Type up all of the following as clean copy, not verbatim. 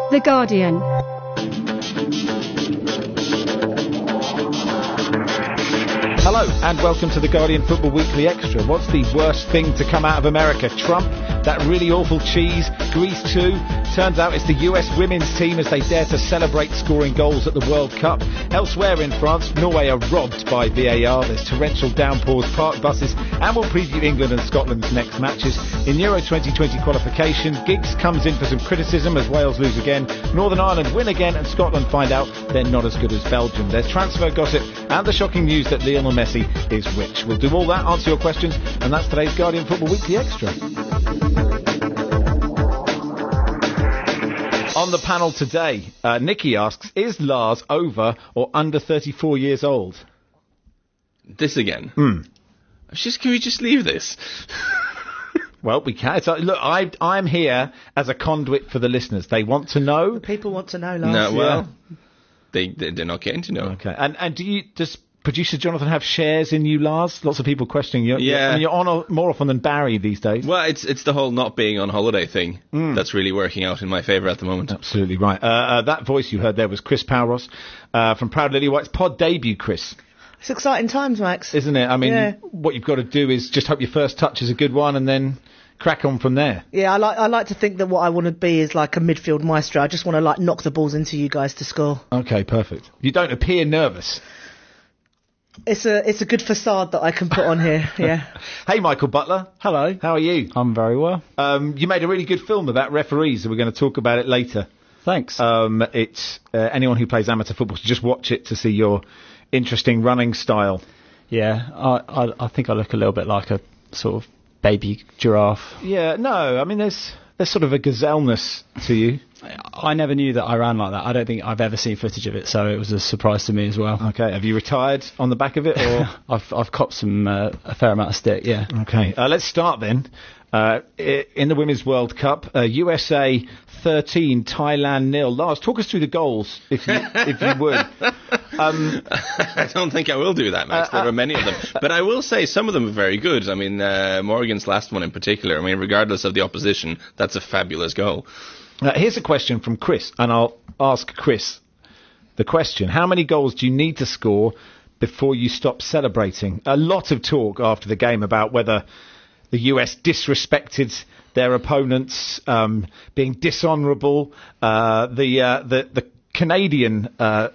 The Guardian. Hello and welcome to the Guardian Football Weekly Extra. What's the worst thing to come out of America? Trump? That really awful cheese? Greece too? Turns out it's the US women's team as they dare to celebrate scoring goals at the World Cup. Elsewhere in France, Norway are robbed by VAR. There's torrential downpours, parked buses, and we'll preview England and Scotland's next matches. In Euro 2020 qualification, Giggs comes in for some criticism as Wales lose again. Northern Ireland win again and Scotland find out they're not as good as Belgium. There's transfer gossip and the shocking news that Lionel Messi is rich. We'll do all that, answer your questions, and that's today's Guardian Football Weekly Extra. On the panel today, Nikki asks, is Lars over or under 34 years old? This again? Can we just leave this? Well, we can. So, look, I'm here as a conduit for the listeners. They want to know. The people want to know, Lars. No, well, they're not getting to know. Okay. And does producer Jonathan have shares in you, Lars? Lots of people questioning you. Yeah. You're on more often than Barry these days. Well, it's the whole not being on holiday thing that's really working out in my favour at the moment. Absolutely right. That voice you heard there was Chris Powros from Proud Lily White's pod debut, Chris. It's exciting times, Max. Isn't it? I mean, What you've got to do is just hope your first touch is a good one and then crack on from there. Yeah, I like to think that what I want to be is like a midfield maestro. I just want to knock the balls into you guys to score. Okay, perfect. You don't appear nervous. It's a good facade that I can put on here, yeah. Hey, Michael Butler. Hello. How are you? I'm very well. You made a really good film about referees, and we're going to talk about it later. Thanks. It's anyone who plays amateur football should just watch it to see your interesting running style. Yeah, I think I look a little bit like a sort of baby giraffe. Yeah, no, I mean, there's sort of a gazelleness to you. I never knew that I ran like that. I don't think I've ever seen footage of it, so it was a surprise to me as well. Okay, have you retired on the back of it, or I've copped some a fair amount of stick? Yeah. Okay, let's start then. In the Women's World Cup, USA 13, Thailand 0. Lars, talk us through the goals, if you would. I don't think I will do that, Max. There are many of them. But I will say some of them are very good. I mean, Morgan's last one in particular, I mean, regardless of the opposition, that's a fabulous goal. Here's a question from Chris, and I'll ask Chris the question. How many goals do you need to score before you stop celebrating? A lot of talk after the game about whether the US disrespected their opponents, being dishonourable. The Canadian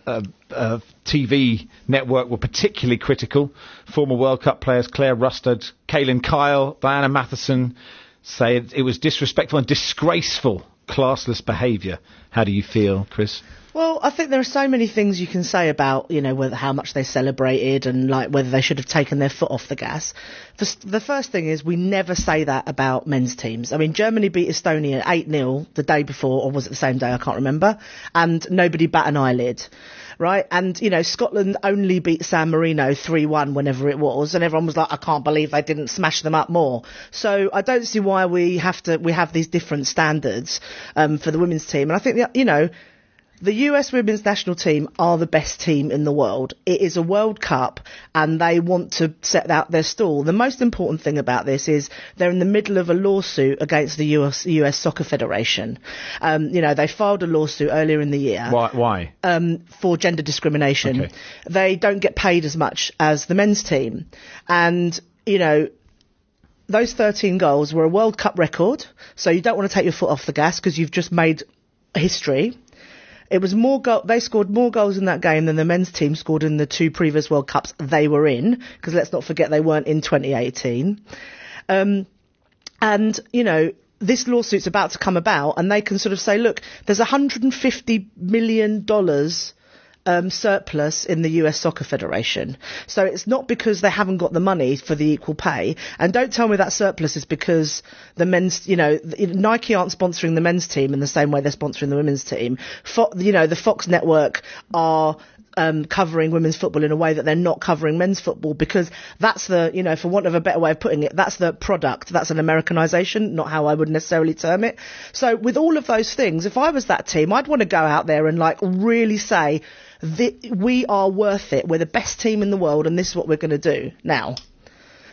TV network were particularly critical. Former World Cup players Claire Rustad, Kaylin Kyle, Diana Matheson say it was disrespectful and disgraceful, classless behaviour. How do you feel, Chris? Well, I think there are so many things you can say about, how much they celebrated and whether they should have taken their foot off the gas. The first thing is we never say that about men's teams. I mean, Germany beat Estonia 8-0 the day before, or was it the same day? I can't remember. And nobody bat an eyelid. Right? And, Scotland only beat San Marino 3-1 whenever it was. And everyone was like, I can't believe they didn't smash them up more. So I don't see why we have these different standards for the women's team. And I think, the US women's national team are the best team in the world. It is a World Cup and they want to set out their stall. The most important thing about this is they're in the middle of a lawsuit against the US Soccer Federation. They filed a lawsuit earlier in the year. Why? For gender discrimination. Okay. They don't get paid as much as the men's team. And, those 13 goals were a World Cup record. So you don't want to take your foot off the gas because you've just made history. It was they scored more goals in that game than the men's team scored in the two previous World Cups they were in, because let's not forget they weren't in 2018. This lawsuit's about to come about and they can sort of say, look, there's $150 million surplus in the US Soccer Federation. So it's not because they haven't got the money for the equal pay. And don't tell me that surplus is because the men's, Nike aren't sponsoring the men's team in the same way they're sponsoring the women's team. The Fox network are covering women's football in a way that they're not covering men's football, because that's the, for want of a better way of putting it, that's the product. That's an Americanization, not how I would necessarily term it. So with all of those things, if I was that team, I'd want to go out there and really say, we are worth it. We're the best team in the world and this is what we're going to do now.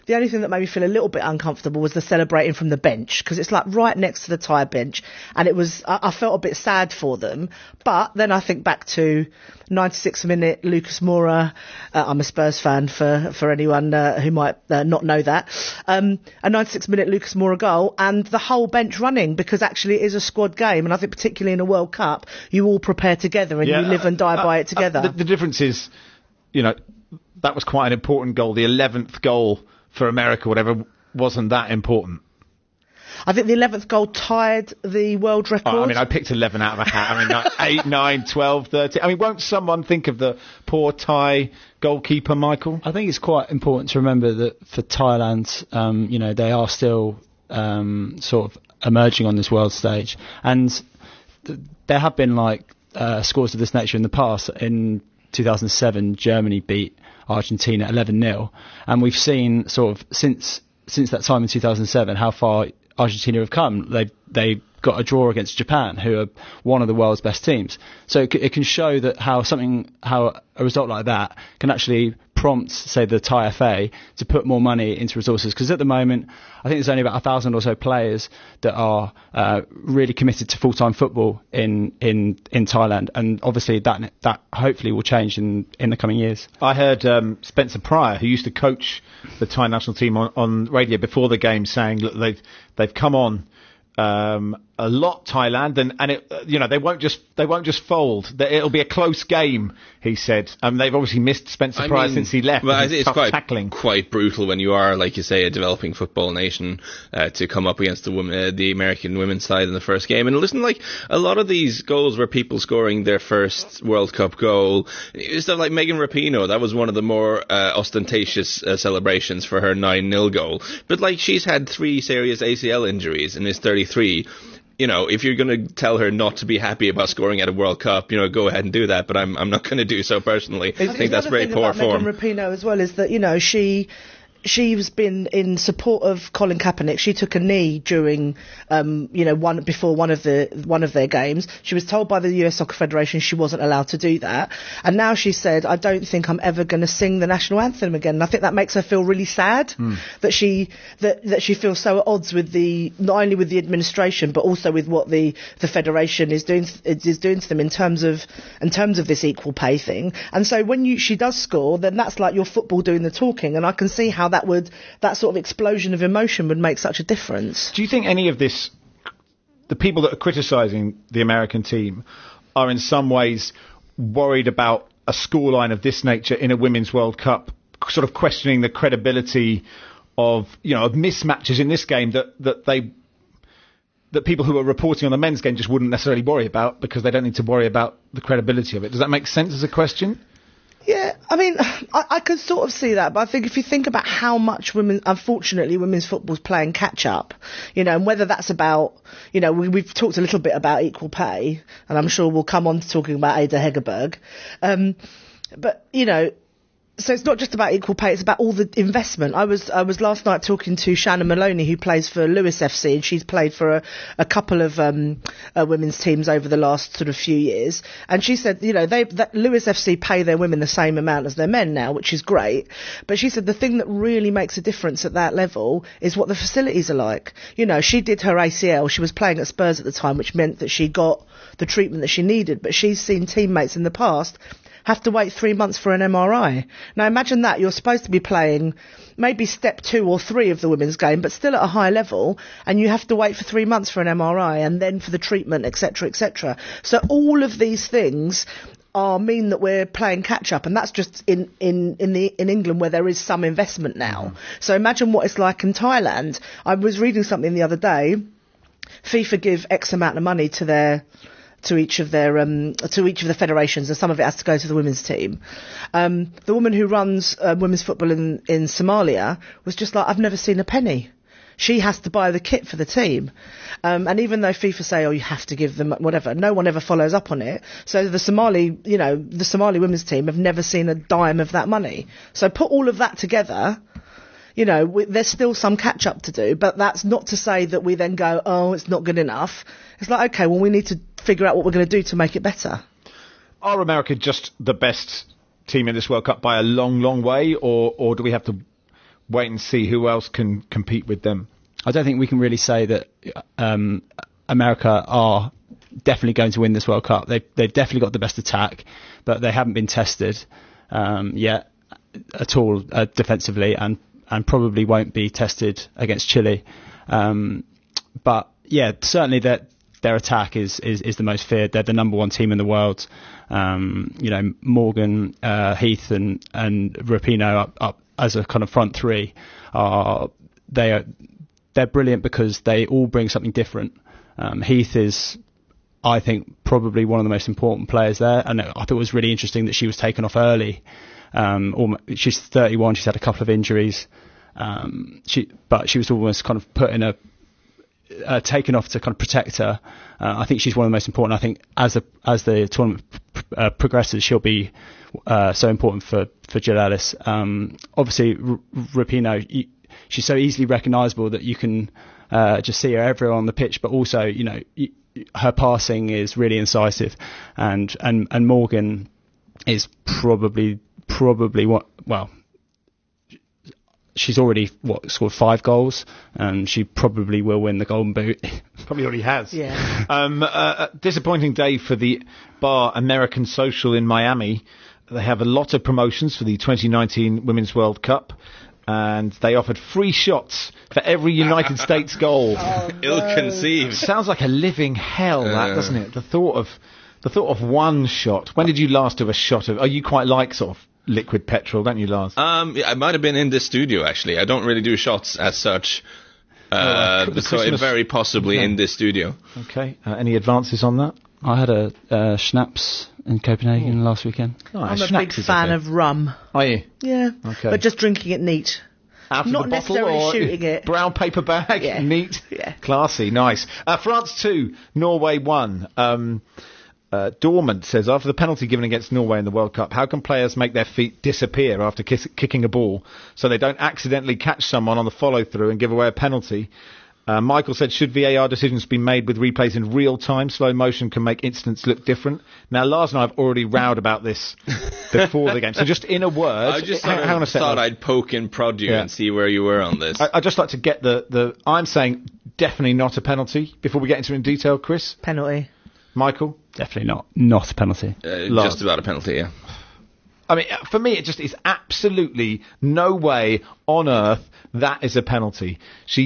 The only thing that made me feel a little bit uncomfortable was the celebrating from the bench, because it's like right next to the Thai bench, and I felt a bit sad for them. But then I think back to 96-minute Lucas Moura. I'm a Spurs fan for anyone who might not know that. A 96-minute Lucas Moura goal, and the whole bench running, because actually it is a squad game, and I think particularly in a World Cup, you all prepare together and you live and die by it together. The difference is, that was quite an important goal. The 11th goal for America, whatever, wasn't that important. I think the 11th goal tied the world record. I picked 11 out of a hat. 8, 9, 12, 13. Won't someone think of the poor Thai goalkeeper, Michael? I think it's quite important to remember that for Thailand, they are still sort of emerging on this world stage. And there have been scores of this nature in the past. In 2007, Germany beat Argentina 11-0, and we've seen sort of since that time in 2007 how far Argentina have come. They got a draw against Japan, who are one of the world's best teams. So it can show that how a result like that can actually prompt, say, the Thai FA to put more money into resources. Because at the moment, I think there's only about 1,000 or so players that are really committed to full-time football in Thailand, and obviously that hopefully will change in the coming years. I heard Spencer Pryor, who used to coach the Thai national team, on radio before the game, saying, look, they've come on a lot, Thailand, and it, they won't just fold. It'll be a close game, he said. They've obviously missed Spencer Pryor since he left. Well, it's tackling. Quite brutal when you are, like you say, a developing football nation, to come up against the American women's side in the first game. And listen, a lot of these goals were people scoring their first World Cup goal. Stuff like Megan Rapinoe, that was one of the more ostentatious celebrations for her 9-0 goal. But she's had 3 serious ACL injuries and is 33. If you're going to tell her not to be happy about scoring at a World Cup, go ahead and do that. But I'm not going to do so personally. I think that's very poor form. Megan Rapinoe as well is that she's been in support of Colin Kaepernick. She took a knee during, before one of their games. She was told by the US Soccer Federation she wasn't allowed to do that, and now she said, "I don't think I'm ever going to sing the national anthem again." And I think that makes her feel really sad that she feels so at odds with not only with the administration but also with what the federation is doing to them in terms of this equal pay thing. And so when she does score, then that's like your football doing the talking, and I can see how that sort of explosion of emotion would make such a difference. Do you think any of this, the people that are criticising the American team, are in some ways worried about a scoreline of this nature in a Women's World Cup, sort of questioning the credibility of mismatches in this game that people who are reporting on the men's game just wouldn't necessarily worry about because they don't need to worry about the credibility of it? Does that make sense as a question? Yeah, I could sort of see that, but I think if you think about how much unfortunately, women's football's playing catch up, and whether that's about, we've talked a little bit about equal pay, and I'm sure we'll come on to talking about Ada Hegerberg, but, so it's not just about equal pay, it's about all the investment. I was last night talking to Shannon Maloney, who plays for Lewis FC, and she's played for a couple of women's teams over the last sort of few years. And she said, that Lewis FC pay their women the same amount as their men now, which is great. But she said the thing that really makes a difference at that level is what the facilities are like. She did her ACL, she was playing at Spurs at the time, which meant that she got the treatment that she needed. But she's seen teammates in the past have to wait 3 months for an MRI. Now imagine that, you're supposed to be playing maybe step 2 or 3 of the women's game, but still at a high level, and you have to wait for 3 months for an MRI and then for the treatment, etc., etc. So all of these things mean that we're playing catch up, and that's just in England where there is some investment now. So imagine what it's like in Thailand. I was reading something the other day. FIFA give X amount of money to each of the federations, and some of it has to go to the women's team. The woman who runs women's football in Somalia was just like, I've never seen a penny. She has to buy the kit for the team. And even though FIFA say, you have to give them whatever, no one ever follows up on it. So the Somali women's team have never seen a dime of that money. So put all of that together, there's still some catch up to do, but that's not to say that we then go, it's not good enough. It's like, okay, well, we need to figure out what we're going to do to make it better. Are America just the best team in this World Cup by a long, long way, or do we have to wait and see who else can compete with them. I don't think we can really say that America are definitely going to win this World Cup. They've definitely got the best attack, but they haven't been tested yet at all defensively, and probably won't be tested against Chile. But yeah, certainly their attack is the most feared. They're the number one team in the world. Morgan, Heath, and Rapinoe up as a kind of front three they're brilliant because they all bring something different. Heath is, I think, probably one of the most important players there, and I thought it was really interesting that she was taken off early. She's 31. She's had a couple of injuries, but she was almost kind of put in taken off to kind of protect her. I think she's one of the most important. I think as the tournament progresses, she'll be so important for Jill Ellis. Obviously, Rapinoe, she's so easily recognisable that you can just see her everywhere on the pitch. But also, her passing is really incisive, and Morgan is probably what. Well, she's already scored 5 goals, and she probably will win the Golden Boot. Probably already has. Yeah. Disappointing day for the bar American Social in Miami. They have a lot of promotions for the 2019 Women's World Cup, and they offered free shots for every United States goal. Oh, no. Ill-conceived. Sounds like a living hell, that, doesn't it? The thought of one shot. When did you last do a shot of? Are you quite like sort of liquid petrol, don't you, Lars? I might have been in this studio, actually. I don't really do shots as such. So very possibly in this studio. Okay. Any advances on that? I had a schnapps in Copenhagen last weekend. I'm a big fan of rum. Are you? Yeah. Okay. But just drinking it neat. Out of Not the bottle necessarily or shooting it. Brown paper bag, Yeah. neat, Yeah. classy, nice. France 2, Norway 1. Dormant says, after the penalty given against Norway in the World Cup, how can players make their feet disappear after kicking a ball so they don't accidentally catch someone on the follow-through and give away a penalty? Michael said, should VAR decisions be made with replays in real time? Slow motion can make incidents look different. Now, Lars and I have already rowed about this before the game. So just in a word... I just thought I'd poke and prod you and see where you were on this. I'd just like to get I'm saying definitely not a penalty. Before we get into it in detail, Chris? Penalty. Michael? Definitely not a penalty. Just about a penalty, yeah. I mean, for me, it just is absolutely no way on earth that is a penalty.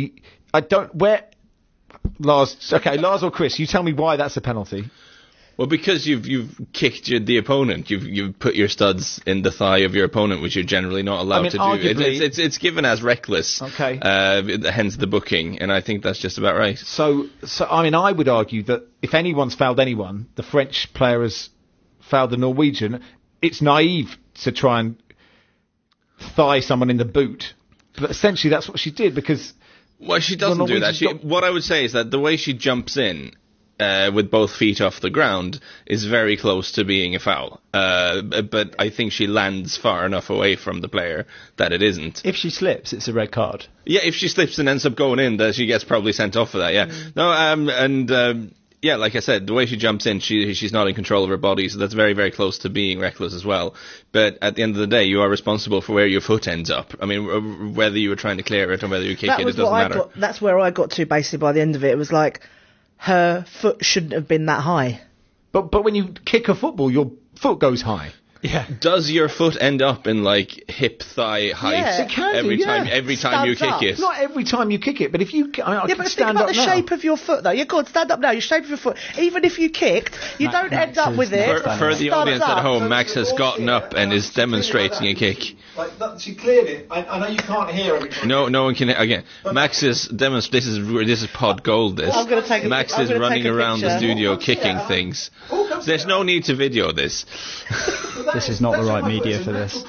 Lars or Chris, you tell me why that's a penalty. Well, because you've kicked the opponent, you've put your studs in the thigh of your opponent, which you're generally not allowed to do. Arguably, it's given as reckless. Okay. Hence the booking, and I think that's just about right. So I mean, I would argue that if anyone's fouled anyone, the French player has fouled the Norwegian. It's naive to try and thigh someone in the boot, but essentially that's what she did because. Well, she doesn't do that. What I would say is that the way she jumps in with both feet off the ground is very close to being a foul. But I think she lands far enough away from the player that it isn't. If she slips, it's a red card. Yeah, if she slips and ends up going in, that she gets probably sent off for that, yeah. No, yeah, like I said, the way she jumps in, she's not in control of her body, so that's very, very close to being reckless as well. But at the end of the day, you are responsible for where your foot ends up. I mean, whether you were trying to clear it or whether you kick it doesn't matter. That's where I got to, basically, by the end of it. It was like, her foot shouldn't have been that high. But when you kick a football, your foot goes high. Yeah. Does your foot end up in like hip thigh height? Yeah. It can every do, time. yeah. Every time you kick it. Not every time you kick it, but if you, I Yeah, can but think stand about up the now. shape of your foot, though. You're good. Stand up now. Your shape of your foot. Even if you kicked, you don't end up with it. For the Stands audience at up. home, Max has gotten up and is demonstrating a kick. Like she cleared it. I know you can't hear every time. No one can. Again, Max is This is pod gold. This. I'm gonna take a Max I'm is gonna running take a around the picture. studio kicking things. There's no need to video this. This is not the right media for this.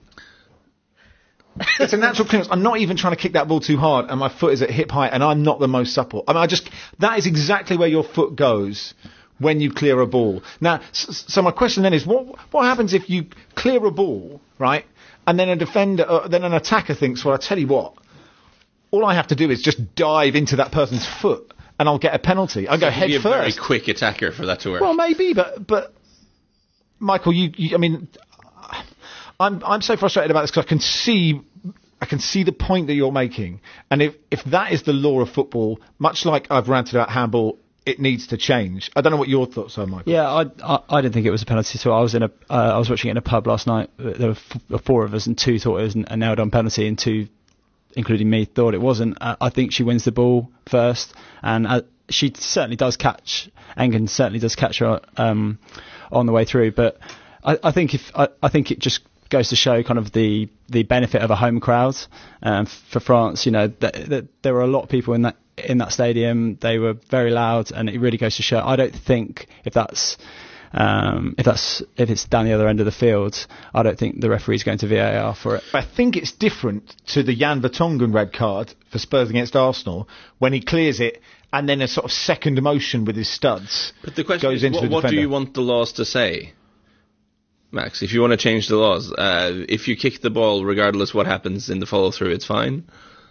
It's a natural clearance. I'm not even trying to kick that ball too hard, and my foot is at hip height, and I'm not the most supple. I mean, that is exactly where your foot goes when you clear a ball. Now, so my question then is, what happens if you clear a ball, right, and then then an attacker thinks, well, I tell you what, all I have to do is just dive into that person's foot, and I'll get a penalty. I'll go head Be a first. very quick attacker for that to work. Well, maybe, but I mean, I'm so frustrated about this because I can see the point that you're making. And if that is the law of football, much like I've ranted about handball, it needs to change. I don't know what your thoughts are, Michael. Yeah, I didn't think it was a penalty. So I was watching it in a pub last night. There were 4 of us, and 2 thought it was a nailed on penalty, and 2, including me, thought it wasn't. I think she wins the ball first, and she certainly does catch. Engen certainly does catch her on the way through. But I think it just goes to show kind of the benefit of a home crowd for France. You know, there were a lot of people in that stadium. They were very loud, and it really goes to show. I don't think if it's down the other end of the field, I don't think the referee's going to VAR for it. I think it's different to the Jan Vertonghen red card for Spurs against Arsenal when he clears it and then a sort of second motion with his studs. But the question goes is, into the what do defender. you want the laws to say, Max? If you want to change the laws, if you kick the ball, regardless what happens in the follow through, it's fine.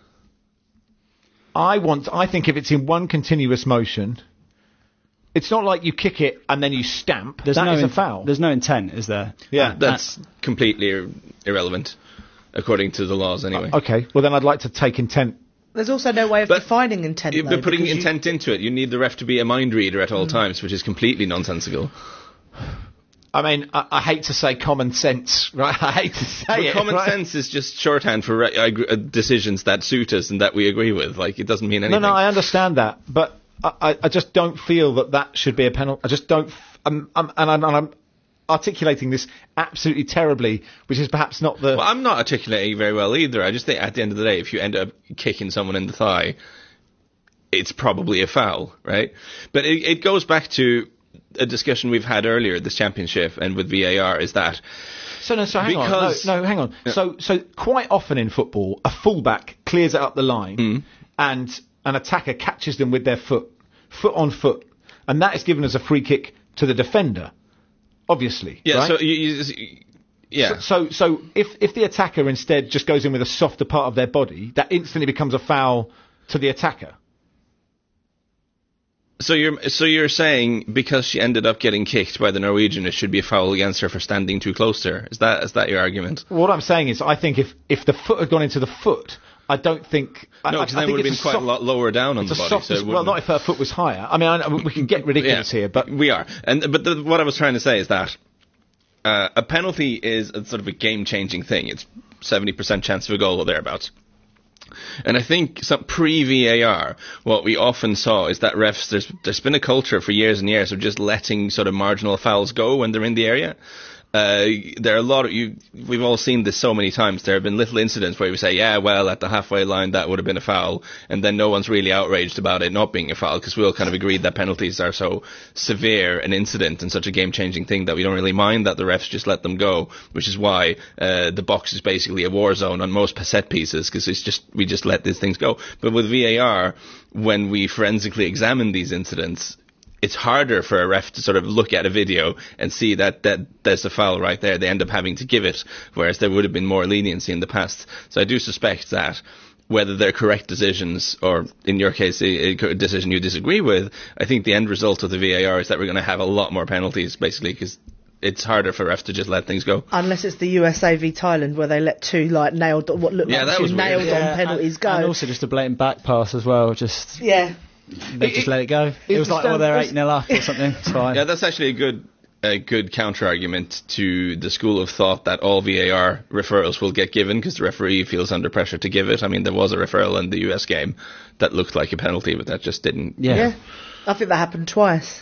I think if it's in one continuous motion, it's not like you kick it and then you stamp. That is a foul. There's no intent, is there? Yeah. That's completely irrelevant, according to the laws anyway. Okay, well then I'd like to take intent. There's also no way of defining intent, though. But putting intent into it, you need the ref to be a mind reader at all times, which is completely nonsensical. I mean, I hate to say common sense, right? I hate to say But it. common right? sense is just shorthand for decisions that suit us and that we agree with. Like, it doesn't mean anything. No, I understand that, but I just don't feel that should be a penalty. I just don't. I'm articulating this absolutely terribly, which is perhaps not the. Well, I'm not articulating very well either. I just think at the end of the day, if you end up kicking someone in the thigh, it's probably a foul, right? But it goes back to a discussion we've had earlier, this championship, and with VAR, is that... So hang on. Yeah. So quite often in football, a fullback clears it up the line, and an attacker catches them with their foot on foot, and that is given as a free kick to the defender, obviously. Yeah, right? so So if the attacker instead just goes in with a softer part of their body, that instantly becomes a foul to the attacker. So you're saying because she ended up getting kicked by the Norwegian, it should be a foul against her for standing too close to her? Is that your argument? What I'm saying is, I think if the foot had gone into the foot, I don't think... No, because then it would have been quite a lot lower down on the body. Well, not if her foot was higher. I mean, we can get ridiculous here, but... We are. But what I was trying to say is that a penalty is a sort of a game-changing thing. It's 70% chance of a goal or thereabouts. And I think pre-VAR, what we often saw is that refs, there's been a culture for years and years of just letting sort of marginal fouls go when they're in the area. There are a lot of we've all seen this so many times. There have been little incidents where we say, yeah, well, at the halfway line that would have been a foul, and then no one's really outraged about it not being a foul because we all kind of agreed that penalties are so severe an incident and such a game-changing thing that we don't really mind that the refs just let them go, which is why the box is basically a war zone on most set pieces because we just let these things go. But with VAR, when we forensically examine these incidents, it's harder for a ref to sort of look at a video and see that there's a foul right there. They end up having to give it, whereas there would have been more leniency in the past. So I do suspect that whether they're correct decisions or, in your case, a decision you disagree with, I think the end result of the VAR is that we're going to have a lot more penalties, basically, because it's harder for refs to just let things go. Unless it's the USA v Thailand, where they let 2 nailed on penalties go. And also just a blatant back pass as well. They just let it go. It was like, they're 8-0 up or something. It's fine. Yeah, that's actually a good counter-argument to the school of thought that all VAR referrals will get given because the referee feels under pressure to give it. I mean, there was a referral in the US game that looked like a penalty, but that just didn't. Yeah. I think that happened twice.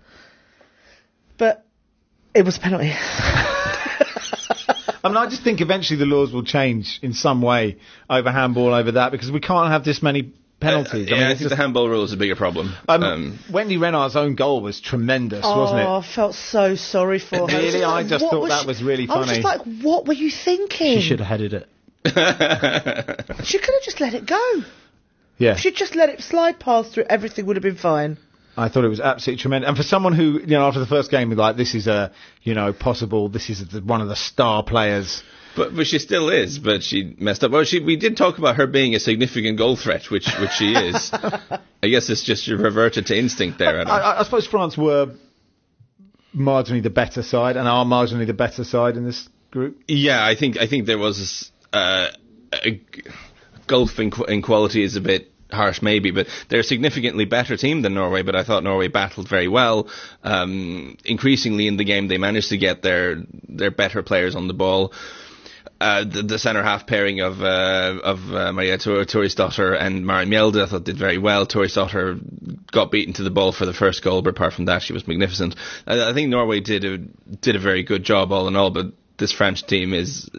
But it was a penalty. I mean, I just think eventually the laws will change in some way over handball, over that, because we can't have this many penalties. I think the handball rule is a bigger problem. Wendy Renard's own goal was tremendous, wasn't it? Oh, I felt so sorry for her. Really? I just thought that was really funny. I was just like, what were you thinking? She should have headed it. She could have just let it go. Yeah. If she'd just let it slide past through, everything would have been fine. I thought it was absolutely tremendous. And for someone who, after the first game, was like, this is possible, this is one of the star players. But she still is, but she messed up. Well, we did talk about her being a significant goal threat, which she is. I guess it's just reverted to instinct there. I suppose France were marginally the better side and are marginally the better side in this group. Yeah, I think there was gulf in quality is a bit harsh maybe, but they're a significantly better team than Norway, but I thought Norway battled very well. Increasingly in the game they managed to get their better players on the ball. The centre-half pairing of Maria Thorisdottir and Mari Mjelde I thought did very well. Thorisdottir got beaten to the ball for the first goal, but apart from that she was magnificent. I think Norway did a very good job all in all, but this French team is...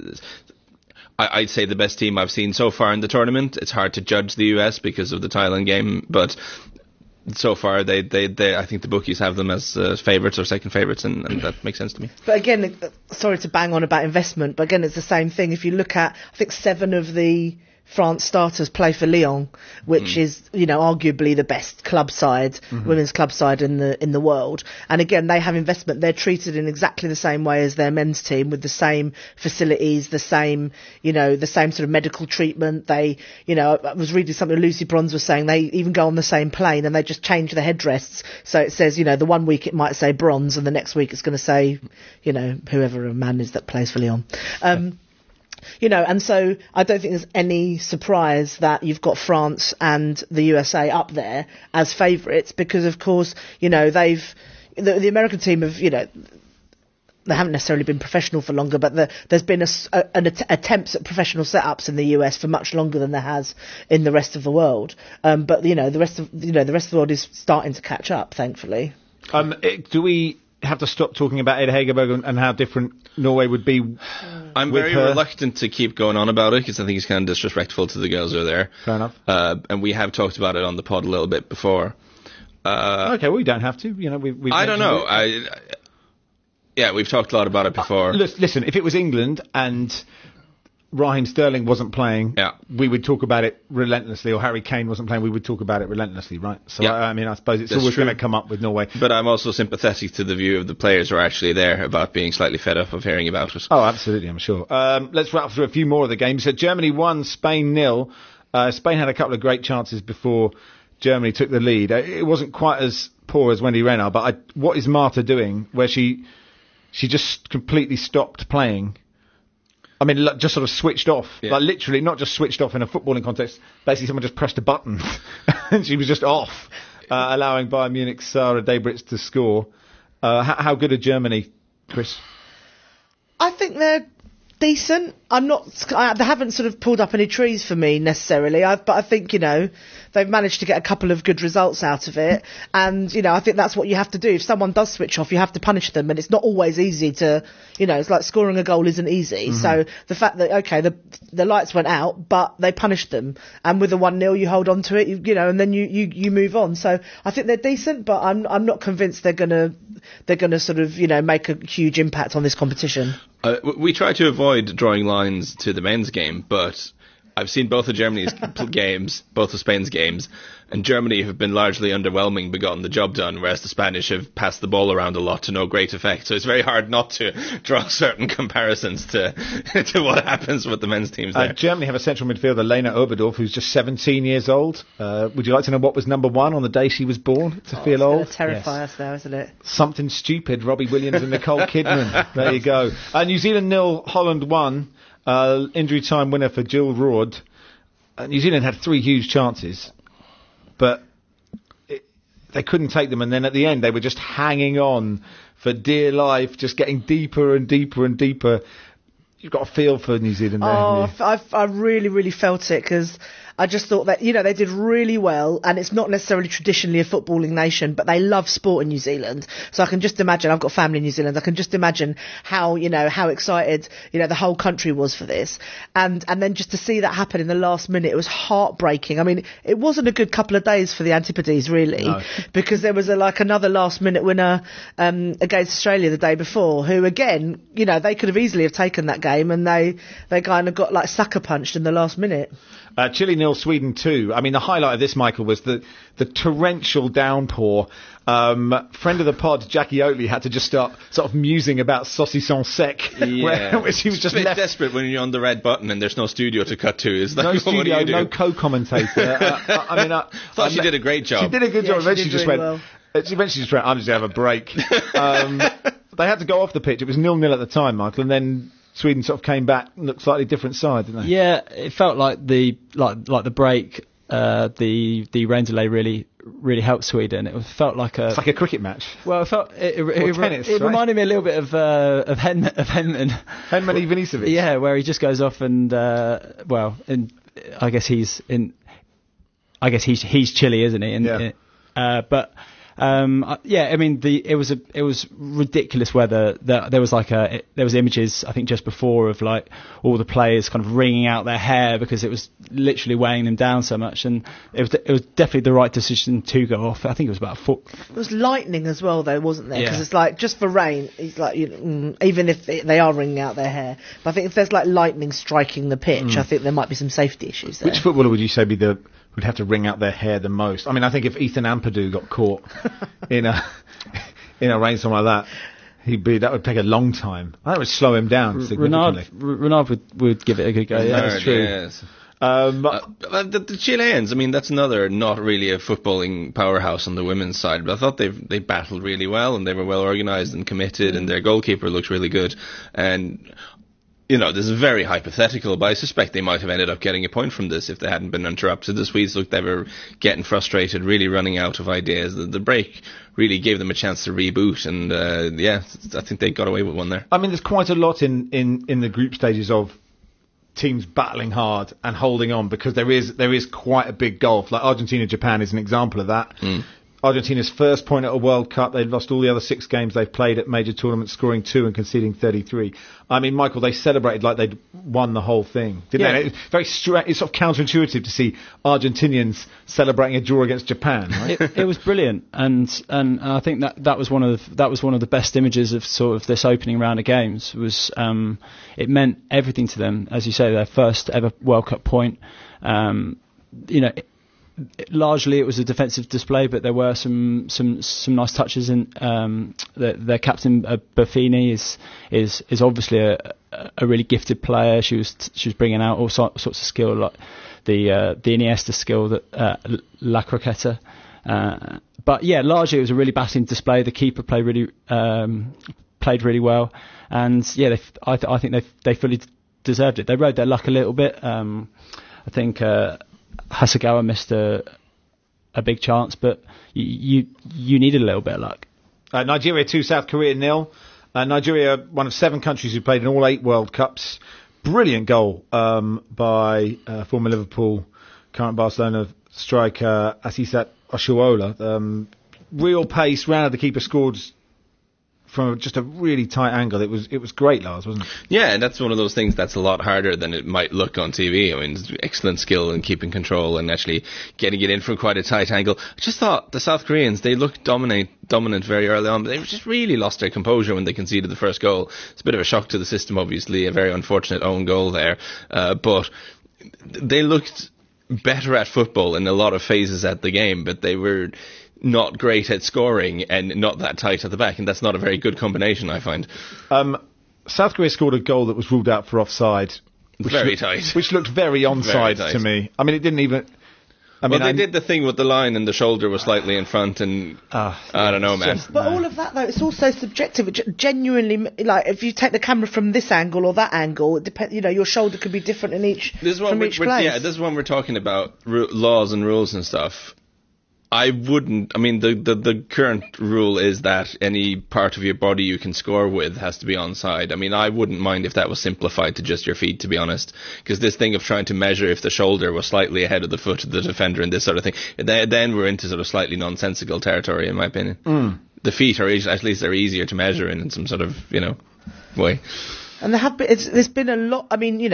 I'd say the best team I've seen so far in the tournament. It's hard to judge the US because of the Thailand game, but so far they I think the bookies have them as favourites or second favourites, and that makes sense to me. But again, sorry to bang on about investment, but again, it's the same thing. If you look at, I think 7 of the France starters play for Lyon, which is, arguably the best club side, women's club side in the world. And again, they have investment. They're treated in exactly the same way as their men's team, with the same facilities, the same sort of medical treatment. They, I was reading something Lucy Bronze was saying, they even go on the same plane and they just change the headrests. So it says, the one week it might say bronze and the next week it's going to say, whoever a man is that plays for Lyon. And so I don't think there's any surprise that you've got France and the USA up there as favourites, because of course, the American team have, they haven't necessarily been professional for longer, but there's been attempts at professional setups in the US for much longer than there has in the rest of the world. But the rest of the world is starting to catch up, thankfully. Do we have to stop talking about Ed Hegerberg and how different Norway would be? I'm very reluctant to keep going on about it because I think it's kind of disrespectful to the girls who are there. Fair enough. And we have talked about it on the pod a little bit before. Okay, well, we don't have to. We've I don't know. We've talked a lot about it before. Listen, if it was England and Raheem Sterling wasn't playing, we would talk about it relentlessly, or Harry Kane wasn't playing, we would talk about it relentlessly, right? So, I suppose it's always going to come up with Norway. But I'm also sympathetic to the view of the players who are actually there about being slightly fed up of hearing about it. Oh, absolutely, I'm sure. Let's wrap through a few more of the games. So Germany 1, Spain 0. Spain had a couple of great chances before Germany took the lead. It wasn't quite as poor as Wendy Renard, but what is Marta doing where she just completely stopped playing? I mean, just sort of switched off. Yeah. Like, literally, not just switched off in a footballing context. Basically, someone just pressed a button and she was just off, allowing Bayern Munich's Sarah Debritz to score. How good are Germany, Chris? I think they're decent. They haven't sort of pulled up any trees for me necessarily, but I think, they've managed to get a couple of good results out of it. And, I think that's what you have to do. If someone does switch off, you have to punish them. And it's not always easy to, it's like scoring a goal isn't easy. Mm-hmm. So the fact that, okay, the lights went out, but they punished them. And with a 1-0, you hold on to it, and then you move on. So I think they're decent, but I'm not convinced they're gonna sort of, make a huge impact on this competition. We try to avoid drawing lines to the men's game, but I've seen both of Germany's games, both of Spain's games, and Germany have been largely underwhelming but gotten the job done, whereas the Spanish have passed the ball around a lot to no great effect. So it's very hard not to draw certain comparisons to what happens with the men's teams there. Germany have a central midfielder, Lena Oberdorf, who's just 17 years old. Would you like to know what was number 1 on the day she was born? To feel old? It's going to terrify us now, isn't it? Something stupid. Robbie Williams and Nicole Kidman. There you go. New Zealand 0, Holland 1. Injury time winner for Jill Roord. New Zealand had 3 huge chances, but they couldn't take them. And then at the end, they were just hanging on for dear life, just getting deeper and deeper and deeper. You've got a feel for New Zealand there, haven't you? I really, really felt it, because I just thought that, they did really well, and it's not necessarily traditionally a footballing nation, but they love sport in New Zealand. So I can just imagine, I've got family in New Zealand, I can just imagine how excited, the whole country was for this. And then just to see that happen in the last minute, it was heartbreaking. I mean, it wasn't a good couple of days for the Antipodes, really, because there was another last minute winner, against Australia the day before, who again, they could have easily have taken that game, and they kind of got sucker punched in the last minute. Chile 0, Sweden 2. I mean, the highlight of this, Michael, was the torrential downpour. Friend of the pod, Jackie Oatley, had to just start sort of musing about saucisson sec. Yeah. Where she was just a bit desperate when you're on the red button and there's no studio to cut to. Is that no studio, no co-commentator. I thought she did a great job. She did a good job. Eventually she just went, I'm just going to have a break. They had to go off the pitch. It was 0-0 at the time, Michael, and then Sweden sort of came back and looked slightly different side, didn't they? Yeah, it felt like the break, the rain delay really helped Sweden. It felt like it's like a cricket match. Well, it tennis, right? reminded me a little bit of Henman Ivanisevic. Yeah, where he just goes off and I guess he's Chile, isn't he? I mean, it was ridiculous weather. There was images, I think, just before of like all the players kind of wringing out their hair because it was literally weighing them down so much, and it was definitely the right decision to go off. I think it was about a foot. There was lightning as well, though, wasn't there? Because Yeah. it's like just for rain, it's like even if they are wringing out their hair, but I think if there's like lightning striking the pitch, I think there might be some safety issues there. Which footballer would you say would have to wring out their hair the most? I mean, I think if Ethan Ampadu got caught in a rainstorm like that, that would take a long time. I think it would slow him down significantly. Renard would give it a good go. Yeah, Renard, that's true. yes. The Chileans, I mean, that's another not really a footballing powerhouse on the women's side, but I thought they battled really well, and they were well organised and committed, and their goalkeeper looked really good. And this is very hypothetical, but I suspect they might have ended up getting a point from this if they hadn't been interrupted. The Swedes looked they were getting frustrated, really running out of ideas. The break really gave them a chance to reboot, and I think they got away with one there. I mean, there's quite a lot in the group stages of teams battling hard and holding on, because there is quite a big gulf. Like Argentina-Japan is an example of that. Argentina's first point at a World Cup, they'd lost all the other 6 games they've played at major tournaments, scoring 2 and conceding 33. I mean, Michael, they celebrated like they'd won the whole thing, didn't they? It's sort of counterintuitive to see Argentinians celebrating a draw against Japan. Right? It was brilliant, and I think that was one of the best images of sort of this opening round of games. Was it meant everything to them, as you say, their first ever World Cup point. Largely it was a defensive display, but there were some nice touches. In their captain Buffini is obviously a really gifted player. She was bringing out all sorts of skill, like the Iniesta skill, that La Croqueta. But yeah, largely it was a really battling display. The keeper played really well, and yeah, I think they fully deserved it. They rode their luck a little bit. I think Hasegawa missed a big chance, but you needed a little bit of luck. Nigeria 2, South Korea 0. Nigeria, one of 7 countries who played in all 8 World Cups. Brilliant goal by former Liverpool, current Barcelona striker Asisat Oshoala. Real pace, ran at the keeper, scored from just a really tight angle. It was great, Lars, wasn't it? Yeah, and that's one of those things that's a lot harder than it might look on TV. I mean, excellent skill in keeping control and actually getting it in from quite a tight angle. I just thought the South Koreans, they looked dominant very early on, but they just really lost their composure when they conceded the first goal. It's a bit of a shock to the system, obviously, a very unfortunate own goal there. But they looked better at football in a lot of phases at the game, but they were not great at scoring and not that tight at the back, and that's not a very good combination, I find. South Korea scored a goal that was ruled out for offside. Tight. Which looked very onside to me. I mean, it didn't even... they did the thing with the line and the shoulder was slightly in front, and I don't know, man. But all of that, though, it's also subjective. It genuinely, like, if you take the camera from this angle or that angle, it depends. Your shoulder could be different in each place. Yeah, this is when we're talking about laws and rules and stuff. I wouldn't. I mean, the current rule is that any part of your body you can score with has to be onside. I mean, I wouldn't mind if that was simplified to just your feet, to be honest. Because this thing of trying to measure if the shoulder was slightly ahead of the foot of the defender and this sort of thing, then we're into sort of slightly nonsensical territory, in my opinion. The feet are, at least they're easier to measure in some sort of, way. And there's been a lot. I mean,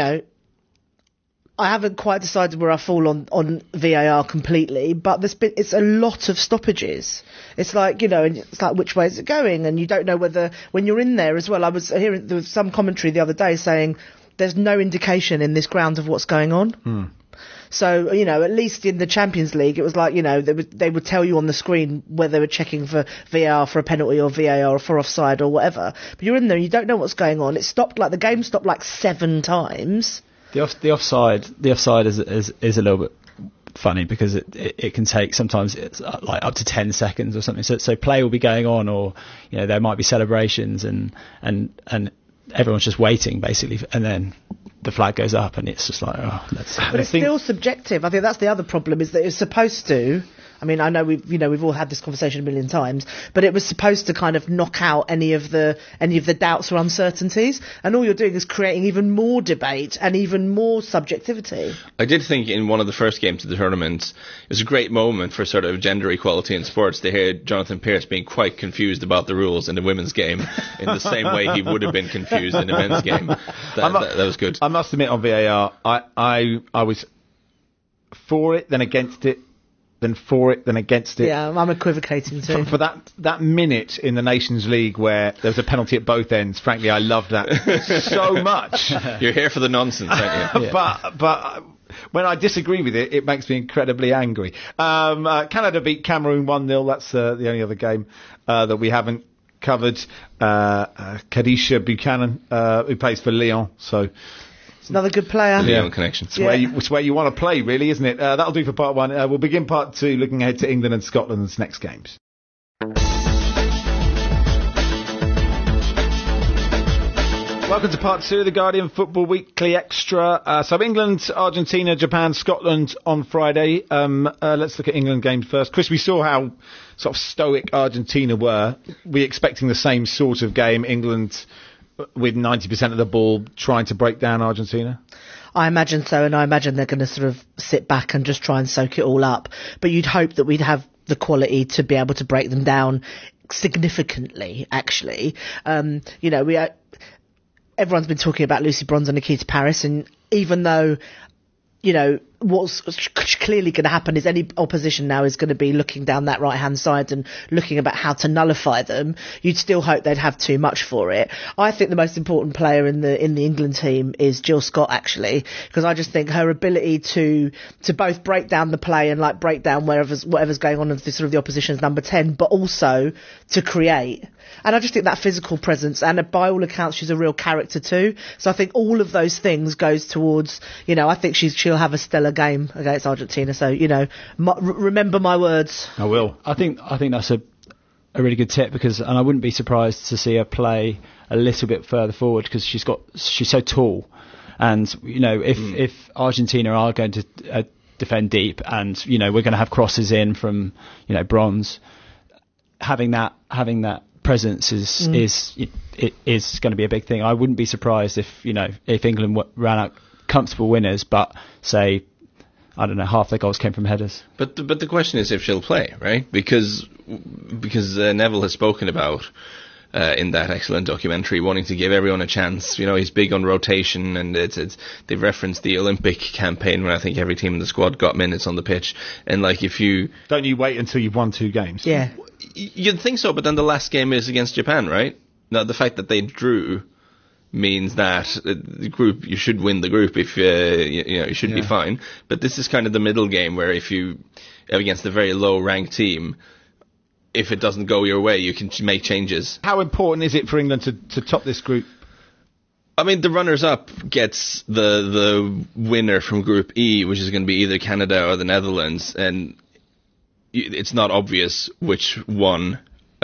I haven't quite decided where I fall on VAR completely, but it's a lot of stoppages. It's like, it's like, which way is it going? And you don't know whether, when you're in there as well, I was hearing, there was some commentary the other day saying there's no indication in this ground of what's going on. So, at least in the Champions League, it was like, they would tell you on the screen whether they were checking for VAR for a penalty or VAR for offside or whatever. But you're in there and you don't know what's going on. The game stopped like 7 times. The offside is a little bit funny because it can take, sometimes it's like up to 10 seconds or something. So play will be going on, or there might be celebrations and everyone's just waiting basically, and then the flag goes up, and it's just like, But it's still subjective. I think that's the other problem, is that it's supposed to. I mean, I know we've all had this conversation a million times, but it was supposed to kind of knock out any of the doubts or uncertainties, and all you're doing is creating even more debate and even more subjectivity. I did think in one of the first games of the tournament, it was a great moment for sort of gender equality in sports to hear Jonathan Pearce being quite confused about the rules in the women's game in the same way he would have been confused in the men's game. That was good. I must admit, on VAR, I was for it, then against it, then for it, then against it. Yeah, I'm equivocating too. For that minute in the Nations League where there was a penalty at both ends, frankly, I loved that so much. You're here for the nonsense, aren't you? But when I disagree with it, it makes me incredibly angry. Canada beat Cameroon 1-0. That's the only other game that we haven't covered. Kadisha Buchanan, who plays for Lyon, so... Another good player. The Lyon connection. It's where you want to play, really, isn't it? That'll do for part one. We'll begin part two, looking ahead to England and Scotland's next games. Welcome to part two of the Guardian Football Weekly Extra. So England, Argentina, Japan, Scotland on Friday. Let's look at England games first. Chris, we saw how sort of stoic Argentina were. We expecting the same sort of game, England with 90% of the ball trying to break down Argentina? I imagine so, and I imagine they're going to sort of sit back and just try and soak it all up. But you'd hope that we'd have the quality to be able to break them down significantly, actually. Everyone's been talking about Lucy Bronze and Nikita Parris, and even though, what's clearly going to happen is any opposition now is going to be looking down that right-hand side and looking about how to nullify them, you'd still hope they'd have too much for it. I think the most important player in the England team is Jill Scott, actually, because I just think her ability to both break down the play and like break down whatever's going on in the sort of the opposition's number 10, but also to create. And I just think that physical presence, and by all accounts, she's a real character too. So I think all of those things goes towards, I think she'll have a stellar game against Argentina. So, remember my words. I will. I think that's a really good tip, and I wouldn't be surprised to see her play a little bit further forward because she's so tall. And, if Argentina are going to defend deep and, we're going to have crosses in from, Bronze, having that presence is going to be a big thing. I wouldn't be surprised if England ran out comfortable winners, but say, I don't know, half their goals came from headers. But the question is if she'll play, right? Because Neville has spoken about in that excellent documentary wanting to give everyone a chance. He's big on rotation, and they've referenced the Olympic campaign when I think every team in the squad got minutes on the pitch. And don't you wait until you've won 2 games? Yeah. You'd think so, but then the last game is against Japan, right? Now, the fact that they drew means that the group, you should win the group if you should be fine. But this is kind of the middle game where if you against a very low ranked team, if it doesn't go your way, you can make changes. How important is it for England to top this group? I mean, the runners-up gets the winner from Group E, which is going to be either Canada or the Netherlands, and it's not obvious which one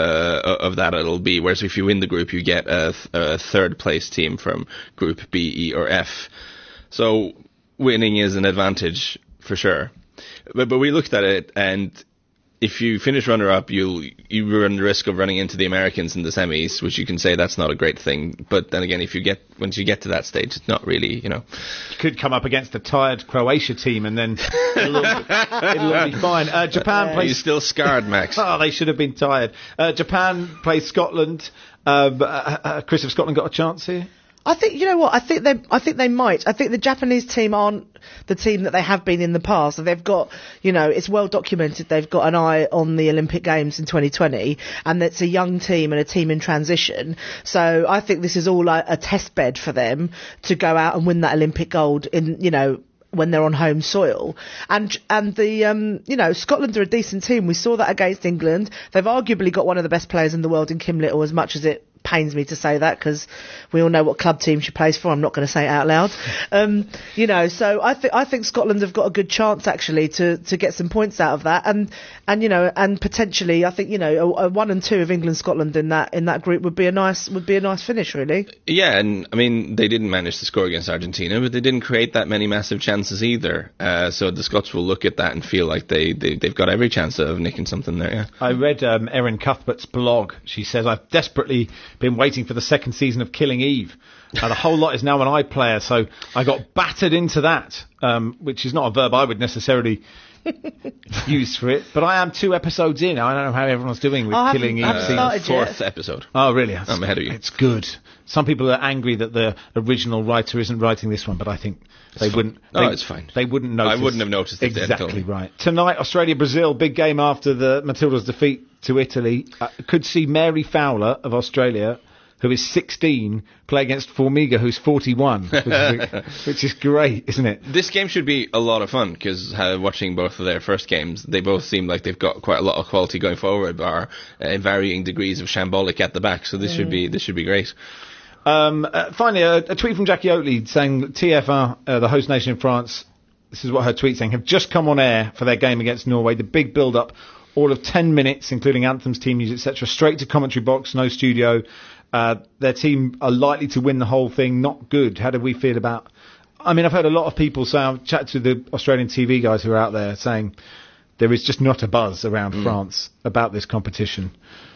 of that it'll be. Whereas if you win the group, you get a third-place team from Group B, E, or F. So winning is an advantage for sure. But we looked at it, and if you finish runner-up, you run the risk of running into the Americans in the semis, which you can say that's not a great thing. But then again, once you get to that stage, it's not really, You could come up against a tired Croatia team, and then it'll all be fine. Japan plays... You're still scarred, Max. Oh, they should have been tired. Japan plays Scotland. Chris, have Scotland got a chance here? I think, I think they might. I think the Japanese team aren't the team that they have been in the past. They've got, it's well documented. They've got an eye on the Olympic Games in 2020, and it's a young team and a team in transition. So I think this is all a test bed for them to go out and win that Olympic gold in, when they're on home soil. And the, Scotland are a decent team. We saw that against England. They've arguably got one of the best players in the world in Kim Little, as much as it pains me to say that because we all know what club team she plays for. I'm not going to say it out loud. So I think Scotland have got a good chance actually to get some points out of that, and potentially I think a 1 and 2 of England Scotland in that group would be a nice finish, really. Yeah, and I mean they didn't manage to score against Argentina, but they didn't create that many massive chances either. So the Scots will look at that and feel like they've got every chance of nicking something there. Yeah. I read Erin Cuthbert's blog. She says, I've desperately been waiting for the second season of Killing Eve. The whole lot is now on iPlayer, so I got battered into that, which is not a verb I would necessarily use for it. But I am 2 episodes in. I don't know how everyone's doing with Killing Eve. I've started 4th episode. Oh, really? I'm ahead of you. It's good. Some people are angry that the original writer isn't writing this one, but I think wouldn't. It's fine. They wouldn't notice. I wouldn't have noticed it. Exactly right. Tonight, Australia-Brazil, big game after the Matildas' defeat to Italy. Could see Mary Fowler of Australia, who is 16, play against Formiga, who's 41, which is great, isn't it? This game should be a lot of fun because watching both of their first games, they both seem like they've got quite a lot of quality going forward, but are varying degrees of shambolic at the back. So this should be great. Finally, a tweet from Jackie Oatley saying TF1, the host nation in France, this is what her tweet saying, have just come on air for their game against Norway. The big build-up, all of 10 minutes, including anthems, team music, etc., straight to commentary box, no studio. Their team are likely to win the whole thing. Not good. How do we feel about... I mean, I've heard a lot of people say, I've chatted to the Australian TV guys who are out there saying there is just not a buzz around France about this competition.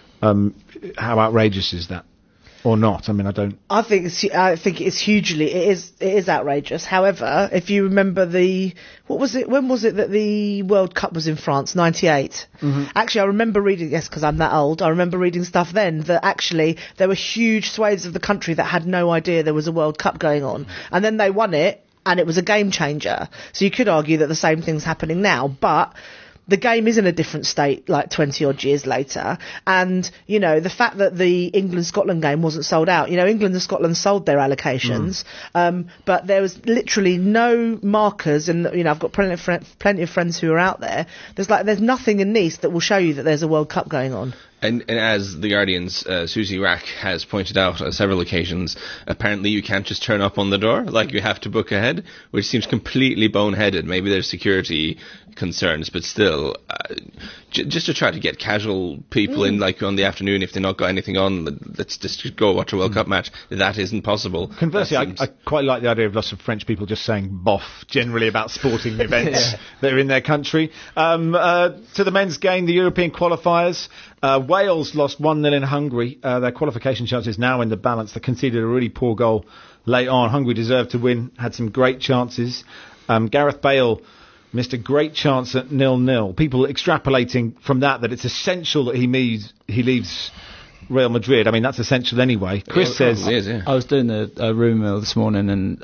How outrageous is that? Or not? I mean, I think it's hugely. It is outrageous. However, if you remember when was it that the World Cup was in France? 98. Mm-hmm. Actually, I remember reading, yes, because I'm that old. I remember reading stuff then that actually there were huge swathes of the country that had no idea there was a World Cup going on, and then they won it, and it was a game changer. So you could argue that the same thing's happening now, but the game is in a different state like 20 odd years later, and the fact that the England-Scotland game wasn't sold out, England and Scotland sold their allocations, but there was literally no markers, and I've got plenty of friends who are out there. There's nothing in Nice that will show you that there's a World Cup going on. And as The Guardian's Susie Rack has pointed out on several occasions, apparently you can't just turn up on the door, like you have to book ahead, which seems completely boneheaded. Maybe there's security concerns, but still, just to try to get casual people in, like on the afternoon, if they've not got anything on, let's just go watch a World Cup match. That isn't possible. Conversely, I quite like the idea of lots of French people just saying boff generally about sporting events that are in their country. To the men's game, the European qualifiers, Wales lost 1-0 in Hungary. Their qualification chances now in the balance. They conceded a really poor goal late on. Hungary deserved to win, had some great chances. Gareth Bale missed a great chance at 0-0. People extrapolating from that it's essential that he leaves Real Madrid. I mean, that's essential anyway. Chris says... I was doing a room meal this morning, and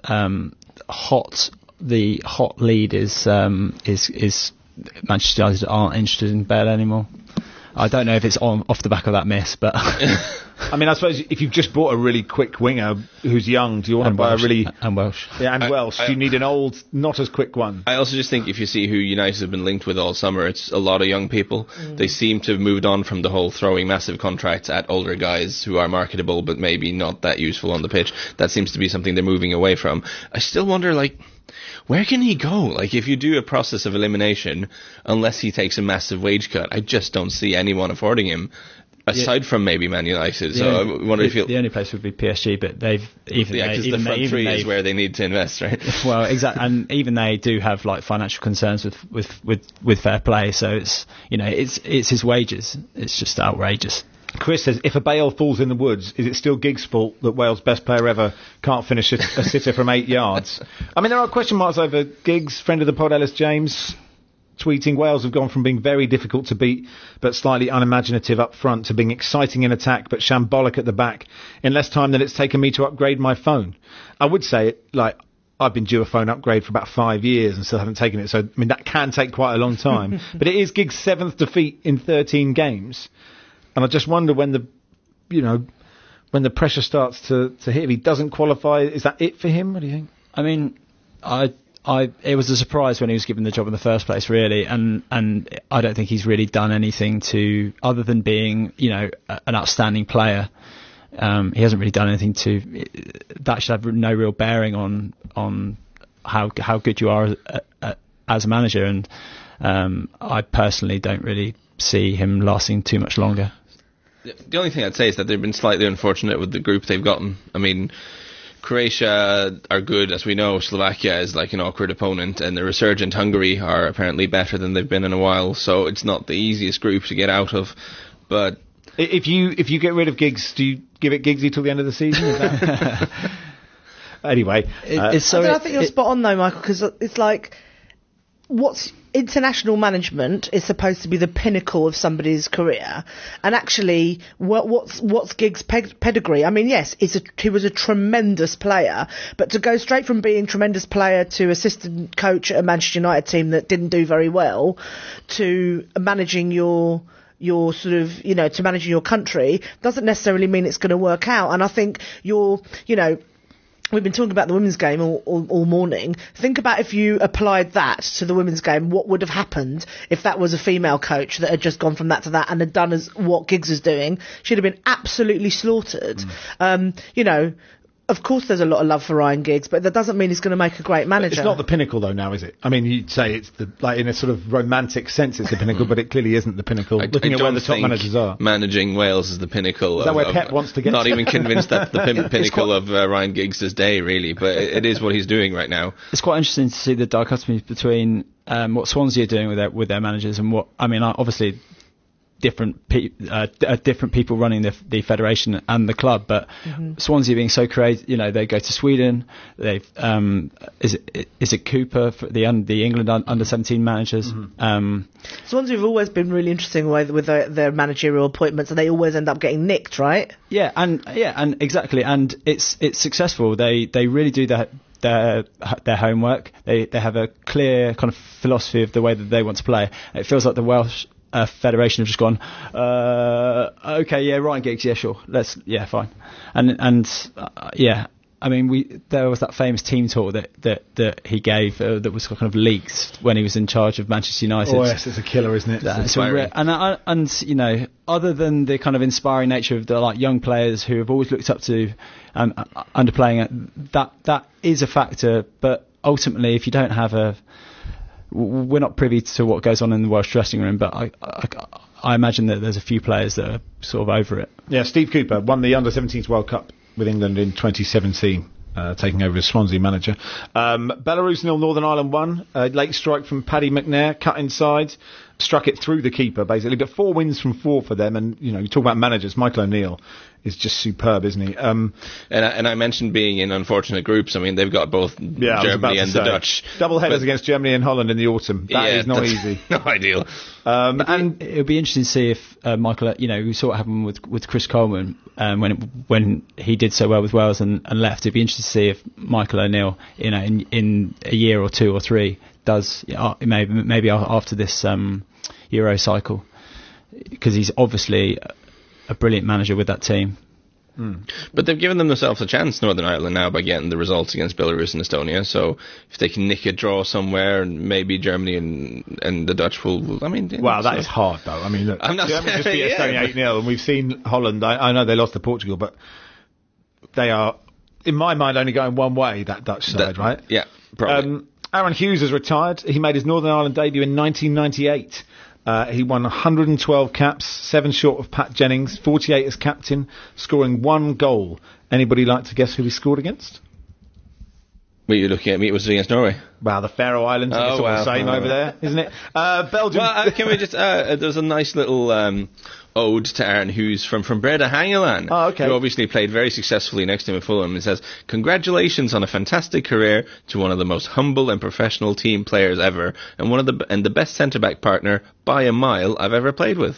the hot lead is Manchester United aren't interested in Bale anymore. I don't know if it's off the back of that miss, but... I mean, I suppose if you've just bought a really quick winger who's young, do you want to buy a really... And Welsh. Yeah, and Welsh. Do you need an old, not as quick one? I also just think if you see who United have been linked with all summer, it's a lot of young people. They seem to have moved on from the whole throwing massive contracts at older guys who are marketable but maybe not that useful on the pitch. That seems to be something they're moving away from. I still wonder, where can he go? Like, if you do a process of elimination, unless he takes a massive wage cut, I just don't see anyone affording him, aside from maybe Man United. So I wonder if the only place would be PSG, but they've because the front three is where they need to invest, right? Well, exactly, and even they do have financial concerns with fair play. So it's his wages. It's just outrageous. Chris says, if a Bale falls in the woods, is it still Giggs' fault that Wales' best player ever can't finish a sitter from 8 yards? I mean, there are question marks over Giggs. Friend of the pod, Ellis James, tweeting, Wales have gone from being very difficult to beat but slightly unimaginative up front to being exciting in attack but shambolic at the back in less time than it's taken me to upgrade my phone. I would say, I've been due a phone upgrade for about 5 years and still haven't taken it. So, I mean, that can take quite a long time. But it is Giggs' 7th defeat in 13 games. And I just wonder when the pressure starts to hit, if he doesn't qualify, is that it for him? What do you think? I mean, it was a surprise when he was given the job in the first place, really, and I don't think he's really done anything other than being, an outstanding player. He hasn't really done anything that should have no real bearing on how good you are as a manager, and I personally don't really see him lasting too much longer. The only thing I'd say is that they've been slightly unfortunate with the group they've gotten. I mean, Croatia are good, as we know. Slovakia is like an awkward opponent, and the resurgent Hungary are apparently better than they've been in a while. So it's not the easiest group to get out of. But if you get rid of Giggs, do you give it Giggsy till the end of the season? Is that... Anyway, I think you're spot on though, Michael, because it's like what's international management is supposed to be the pinnacle of somebody's career, and actually what's Giggs' pedigree? I mean, yes, he was a tremendous player, but to go straight from being tremendous player to assistant coach at a Manchester United team that didn't do very well to managing your sort of, to managing your country doesn't necessarily mean it's going to work out. And I think we've been talking about the women's game all morning. Think about if you applied that to the women's game, what would have happened if that was a female coach that had just gone from that to that and had done as what Giggs is doing? She'd have been absolutely slaughtered. Of course there's a lot of love for Ryan Giggs, but that doesn't mean he's going to make a great manager. It's not the pinnacle though now, is it? I mean, you'd say it's in a sort of romantic sense it's the pinnacle, but it clearly isn't the pinnacle. Looking at where the top managers are. Managing Wales is the pinnacle. Is that where Pep wants to get? Not even convinced that's the pinnacle of Ryan Giggs' day, really, but it is what he's doing right now. It's quite interesting to see the dichotomy between what Swansea are doing with their managers and obviously different people running the federation and the club, but Swansea being so creative, they go to Sweden. They've is it Cooper for the England under 17 managers? Swansea have always been really interesting with their managerial appointments, and they always end up getting nicked, right? And exactly, and it's successful. They really do their homework. They have a clear kind of philosophy of the way that they want to play. It feels like the Welsh Federation have just gone, Ryan Giggs, sure, fine, I mean, there was that famous team talk that he gave that was kind of leaked when he was in charge of Manchester United. Oh yes, it's a killer, isn't it? And other than the kind of inspiring nature of the young players who have always looked up to underplaying it, that is a factor. But ultimately, if you don't have we're not privy to what goes on in the Welsh dressing room, but I imagine that there's a few players that are sort of over it. Yeah, Steve Cooper won the Under-17s World Cup with England in 2017, taking over as Swansea manager. Belarus 0, Northern Ireland 1. Late strike from Paddy McNair, cut inside, struck it through the keeper, basically. But 4 wins from 4 for them, and, you talk about managers, Michael O'Neill is just superb, isn't he? And I mentioned being in unfortunate groups. I mean, they've got both Germany and the Dutch. Double headers against Germany and Holland in the autumn. That is not easy. Not ideal. And it would be interesting to see if Michael, we saw what happened with Chris Coleman when he did so well with Wales and left. It'd be interesting to see if Michael O'Neill, in a year or 2 or 3, does maybe after this Euro cycle, because he's obviously a brilliant manager with that team. But they've given themselves a chance, Northern Ireland, now by getting the results against Belarus and Estonia. So if they can nick a draw somewhere, and maybe Germany and the Dutch will. I mean, that is hard though. I mean, look, Germany just beat Estonia 8-0, and we've seen Holland. I know they lost to Portugal, but they are, in my mind, only going one way. That Dutch side, right? Yeah, probably. Aaron Hughes has retired. He made his Northern Ireland debut in 1998. He won 112 caps, 7 short of Pat Jennings, 48 as captain, scoring 1 goal. Anybody like to guess who he scored against? Were you looking at me? It was against Norway. Wow, the Faroe Islands. It's all the same over there, isn't it? Belgium. Well, can we just? There's a nice little ode to Aaron Hughes from Breda Hangeland, who obviously played very successfully next to him at Fulham. It says, "Congratulations on a fantastic career to one of the most humble and professional team players ever, and the best centre back partner by a mile I've ever played with."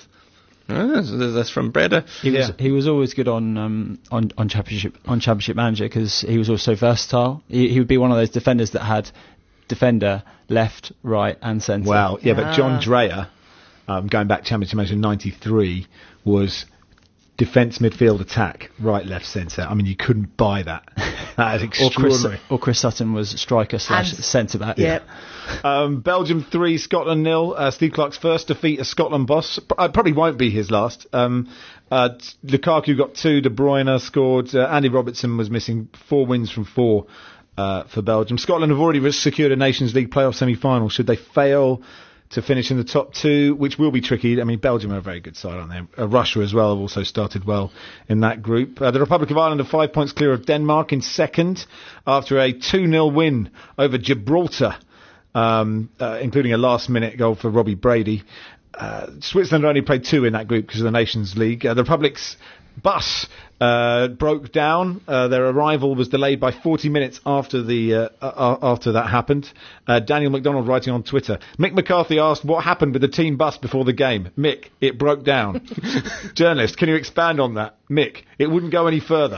That's from Breda. He was always good on Championship Manager because he was also versatile. He would be one of those defenders that had defender, left, right, and centre. Wow, but John Dreyer, going back Championship Manager 93, was defence, midfield, attack, right, left, centre. I mean, you couldn't buy that. That is extraordinary. Or Chris Sutton was striker / centre back. Yep. Belgium 3, Scotland 0. Steve Clarke's first defeat as Scotland boss. Probably won't be his last. Lukaku got 2. De Bruyne scored. Andy Robertson was missing 4 wins from 4 for Belgium. Scotland have already secured a Nations League playoff semi-final should they fail to finish in the top 2, which will be tricky. I mean, Belgium are a very good side, aren't they? Russia as well have also started well in that group. The Republic of Ireland are 5 points clear of Denmark in second after a 2-0 win over Gibraltar, including a last-minute goal for Robbie Brady. Switzerland only played 2 in that group because of the Nations League. The Republic's bus broke down. Their arrival was delayed by 40 minutes after that happened. Daniel McDonald writing on Twitter. Mick McCarthy asked what happened with the team bus before the game. Mick, it broke down. Journalist, can you expand on that? Mick, it wouldn't go any further.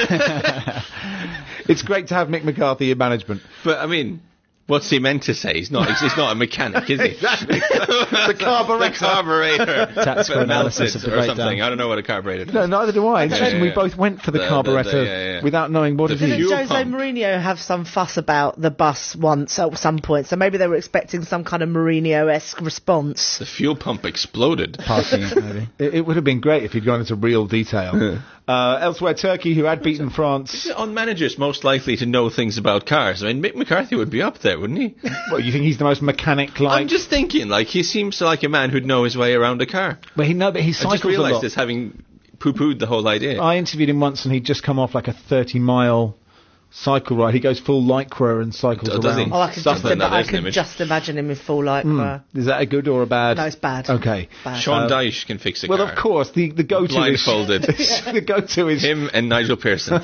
It's great to have Mick McCarthy in management. But, I mean, what's he meant to say? He's not a mechanic, is he? Exactly. The carburetor. Tactical analysis of the or something. breakdown. I don't know what a carburetor is. No, neither do I. Yeah. We both went for the carburetor without knowing what it Didn't is. Jose pump. Mourinho have some fuss about the bus once at some point? So maybe they were expecting some kind of Mourinho-esque response. The fuel pump exploded. Parking it, maybe. It would have been great if he'd gone into real detail. Elsewhere, Turkey, who had beaten France. On managers most likely to know things about cars. I mean, Mick McCarthy would be up there, wouldn't he? Well, you think he's the most mechanic-like? I'm just thinking, like, he seems like a man who'd know his way around a car. But he I cycles just a realised lot. this, having poo-pooed the whole idea. I interviewed him once and he'd just come off like a 30-mile cycle ride. He goes full lycra and cycles Does around. he? Oh, I could, Stuff like that, I isn't could it? just imagine him in full lycra. Is that a good or a bad? No, it's bad. Okay. Bad. Sean Dyche can fix a car. Well, of course, the go-to Blindfolded. is... the go-to is... Him and Nigel Pearson.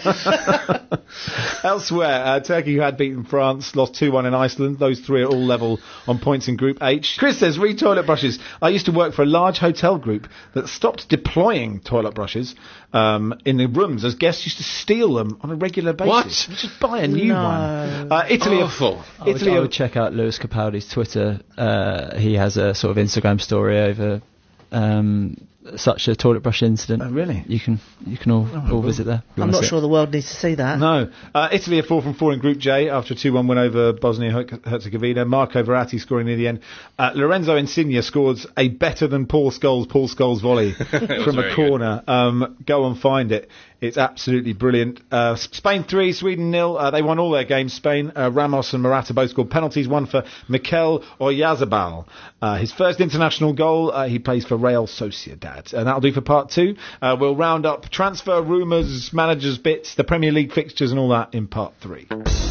Elsewhere, Turkey, who had beaten France, lost 2-1 in Iceland. Those 3 are all level on points in Group H. Chris says, read toilet brushes. I used to work for a large hotel group that stopped deploying toilet brushes in the rooms as guests used to steal them on a regular basis. What? You just buy a new one. Italy, Awful. I would check out Lewis Capaldi's Twitter. He has a sort of Instagram story over such a toilet brush incident. Oh, really? You can all visit there. I'm not sure the world needs to see that. No. Italy are 4 from 4 in Group J after a 2-1 win over Bosnia-Herzegovina. Marco Verratti scoring near the end. Lorenzo Insigne scores a better than Paul Scholes volley from a corner. Go and find it. It's absolutely brilliant. Spain 3, Sweden 0. They won all their games, Spain. Ramos and Morata both scored penalties, one for Mikel Oyarzabal. His first international goal, he plays for Real Sociedad. And that'll do for part 2. We'll round up transfer rumours, managers' bits, the Premier League fixtures and all that in part 3.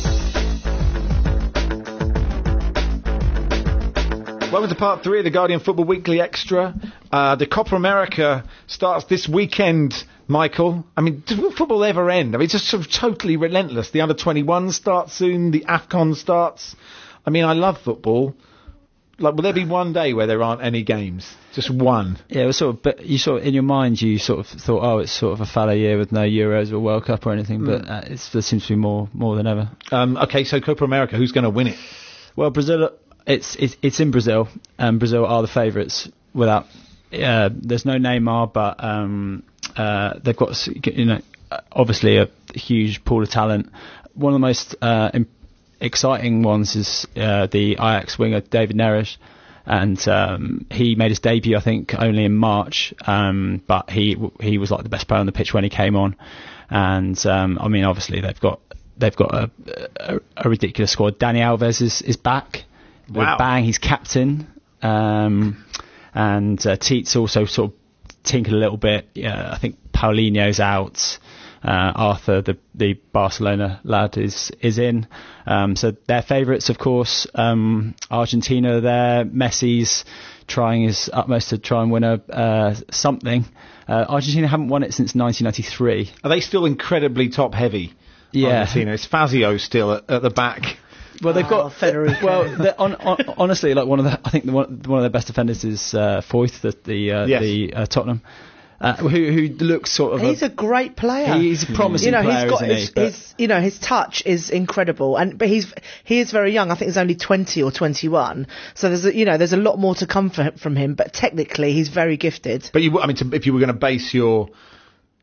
Welcome to part 3 of the Guardian Football Weekly Extra. The Copa America starts this weekend, Michael. I mean, will football ever end? I mean, it's just sort of totally relentless. The Under-21 starts soon. The AFCON starts. I mean, I love football. Like, will there be one day where there aren't any games? Just one? Yeah, it was but you in your mind, you sort of thought, oh, it's sort of a fallow year with no Euros or World Cup or anything, but there seems to be more than ever. Okay, so Copa America, who's going to win it? Well, Brazil, it's in Brazil, and Brazil are the favourites without, there's no Neymar, but they've got, obviously a huge pool of talent. One of the most exciting ones is the Ajax winger David Neres, and he made his debut I think only in March, but he was like the best player on the pitch when he came on, and I mean obviously they've got a ridiculous squad. Dani Alves is back. Wow. Bang, he's captain, and Teets also sort of tinkered a little bit. I think Paulinho's out. Arthur, the Barcelona lad, is in. So they're favourites, of course. Argentina are there. Messi's trying his utmost to try and win something. Argentina haven't won it since 1993. Are they still incredibly top heavy? Yeah. Argentina? Is Fazio still at the back? Well, they've got Federico. Well, honestly, like one of their best defenders is Foyth, the Tottenham. Who looks sort of he's a great player. He's a promising player, isn't he? His touch is incredible, but he is very young. I think he's only 20 or 21. So there's a lot more to come from him. But technically, he's very gifted. But if you were going to base your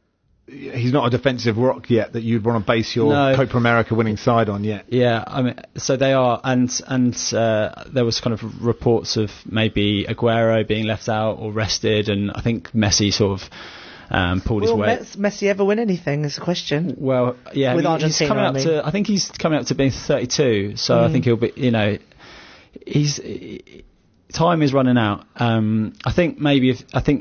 he's not a defensive rock yet that you'd want to base your Copa America winning side on yet. Yeah, I mean, so they are, and there was kind of reports of maybe Aguero being left out or rested, and I think Messi sort of pulled his weight. Will Messi ever win anything is a question. Well, yeah, with Argentina, I think he's coming up to being 32, so I think he'll be, time is running out. I think maybe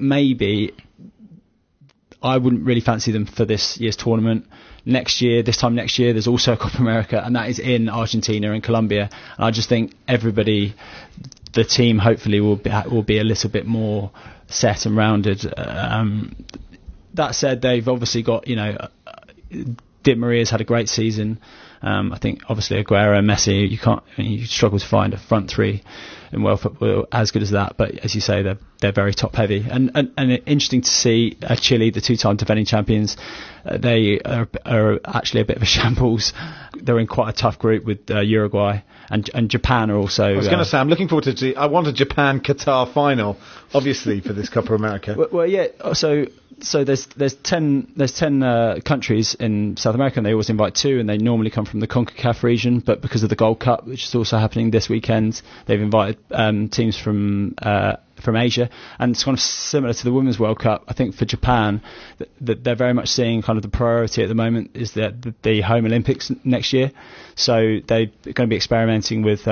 I wouldn't really fancy them for this year's tournament. This time next year, there's also a Copa America, and that is in Argentina and Colombia. And I just think the team hopefully will be a little bit more set and rounded. That said, they've obviously got, Di Maria's had a great season. I think obviously Aguero and Messi, you struggle to find a front three in world football as good as that. But as you say, they're very top heavy, and interesting to see Chile, the 2-time defending champions. They are actually a bit of a shambles. They're in quite a tough group with Uruguay and Japan are also. I was going to say, I'm looking forward to. I want a Japan-Qatar final, obviously, for this Copa America. Well, yeah. So there's 10 countries in South America, and they always invite 2, and they normally come from the CONCACAF region. But because of the Gold Cup, which is also happening this weekend, they've invited teams from Asia, and it's kind of similar to the Women's World Cup. I think for Japan, that they're very much seeing kind of the priority at the moment is the home Olympics next year. So they're going to be experimenting with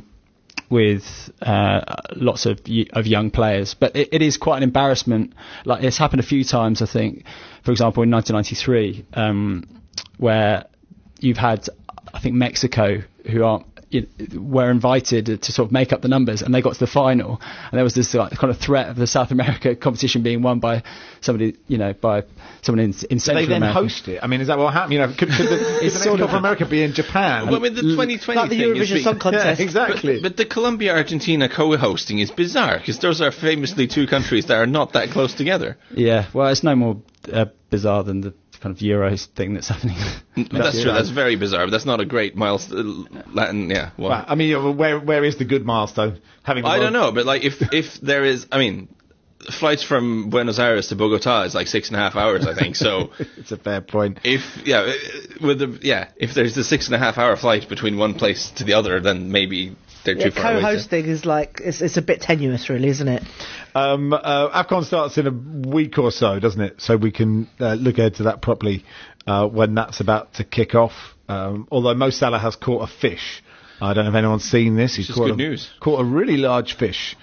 lots of young players, but it is quite an embarrassment. Like, it's happened a few times, I think. For example, in 1993, where you've had, I think, Mexico, who were invited to sort of make up the numbers, and they got to the final, and there was this kind of threat of the South America competition being won by somebody, by someone in Central America. They then host it. I mean, is that what happened? Could the Copa America be in Japan? Well, I mean, the 2020 like the Eurovision Song Contest. Yeah, exactly. But the Colombia-Argentina co-hosting is bizarre, because those are famously 2 countries that are not that close together. Yeah, well, it's no more bizarre than the kind of Euros thing that's happening. That's true. That's very bizarre, but that's not a great milestone. Well, I mean, where is the good milestone? I don't know, but like if there is, I mean, flights from Buenos Aires to Bogota is like 6.5 hours, I think. So it's a fair point. If there's a 6.5 hour flight between one place to the other, then maybe they're too far away. Co-hosting is like it's a bit tenuous, really, isn't it? AFCON starts in a week or so, doesn't it? So we can look ahead to that properly when that's about to kick off. Although Mo Salah has caught a fish. I don't know if anyone's seen this. He's caught good news. Caught a really large fish.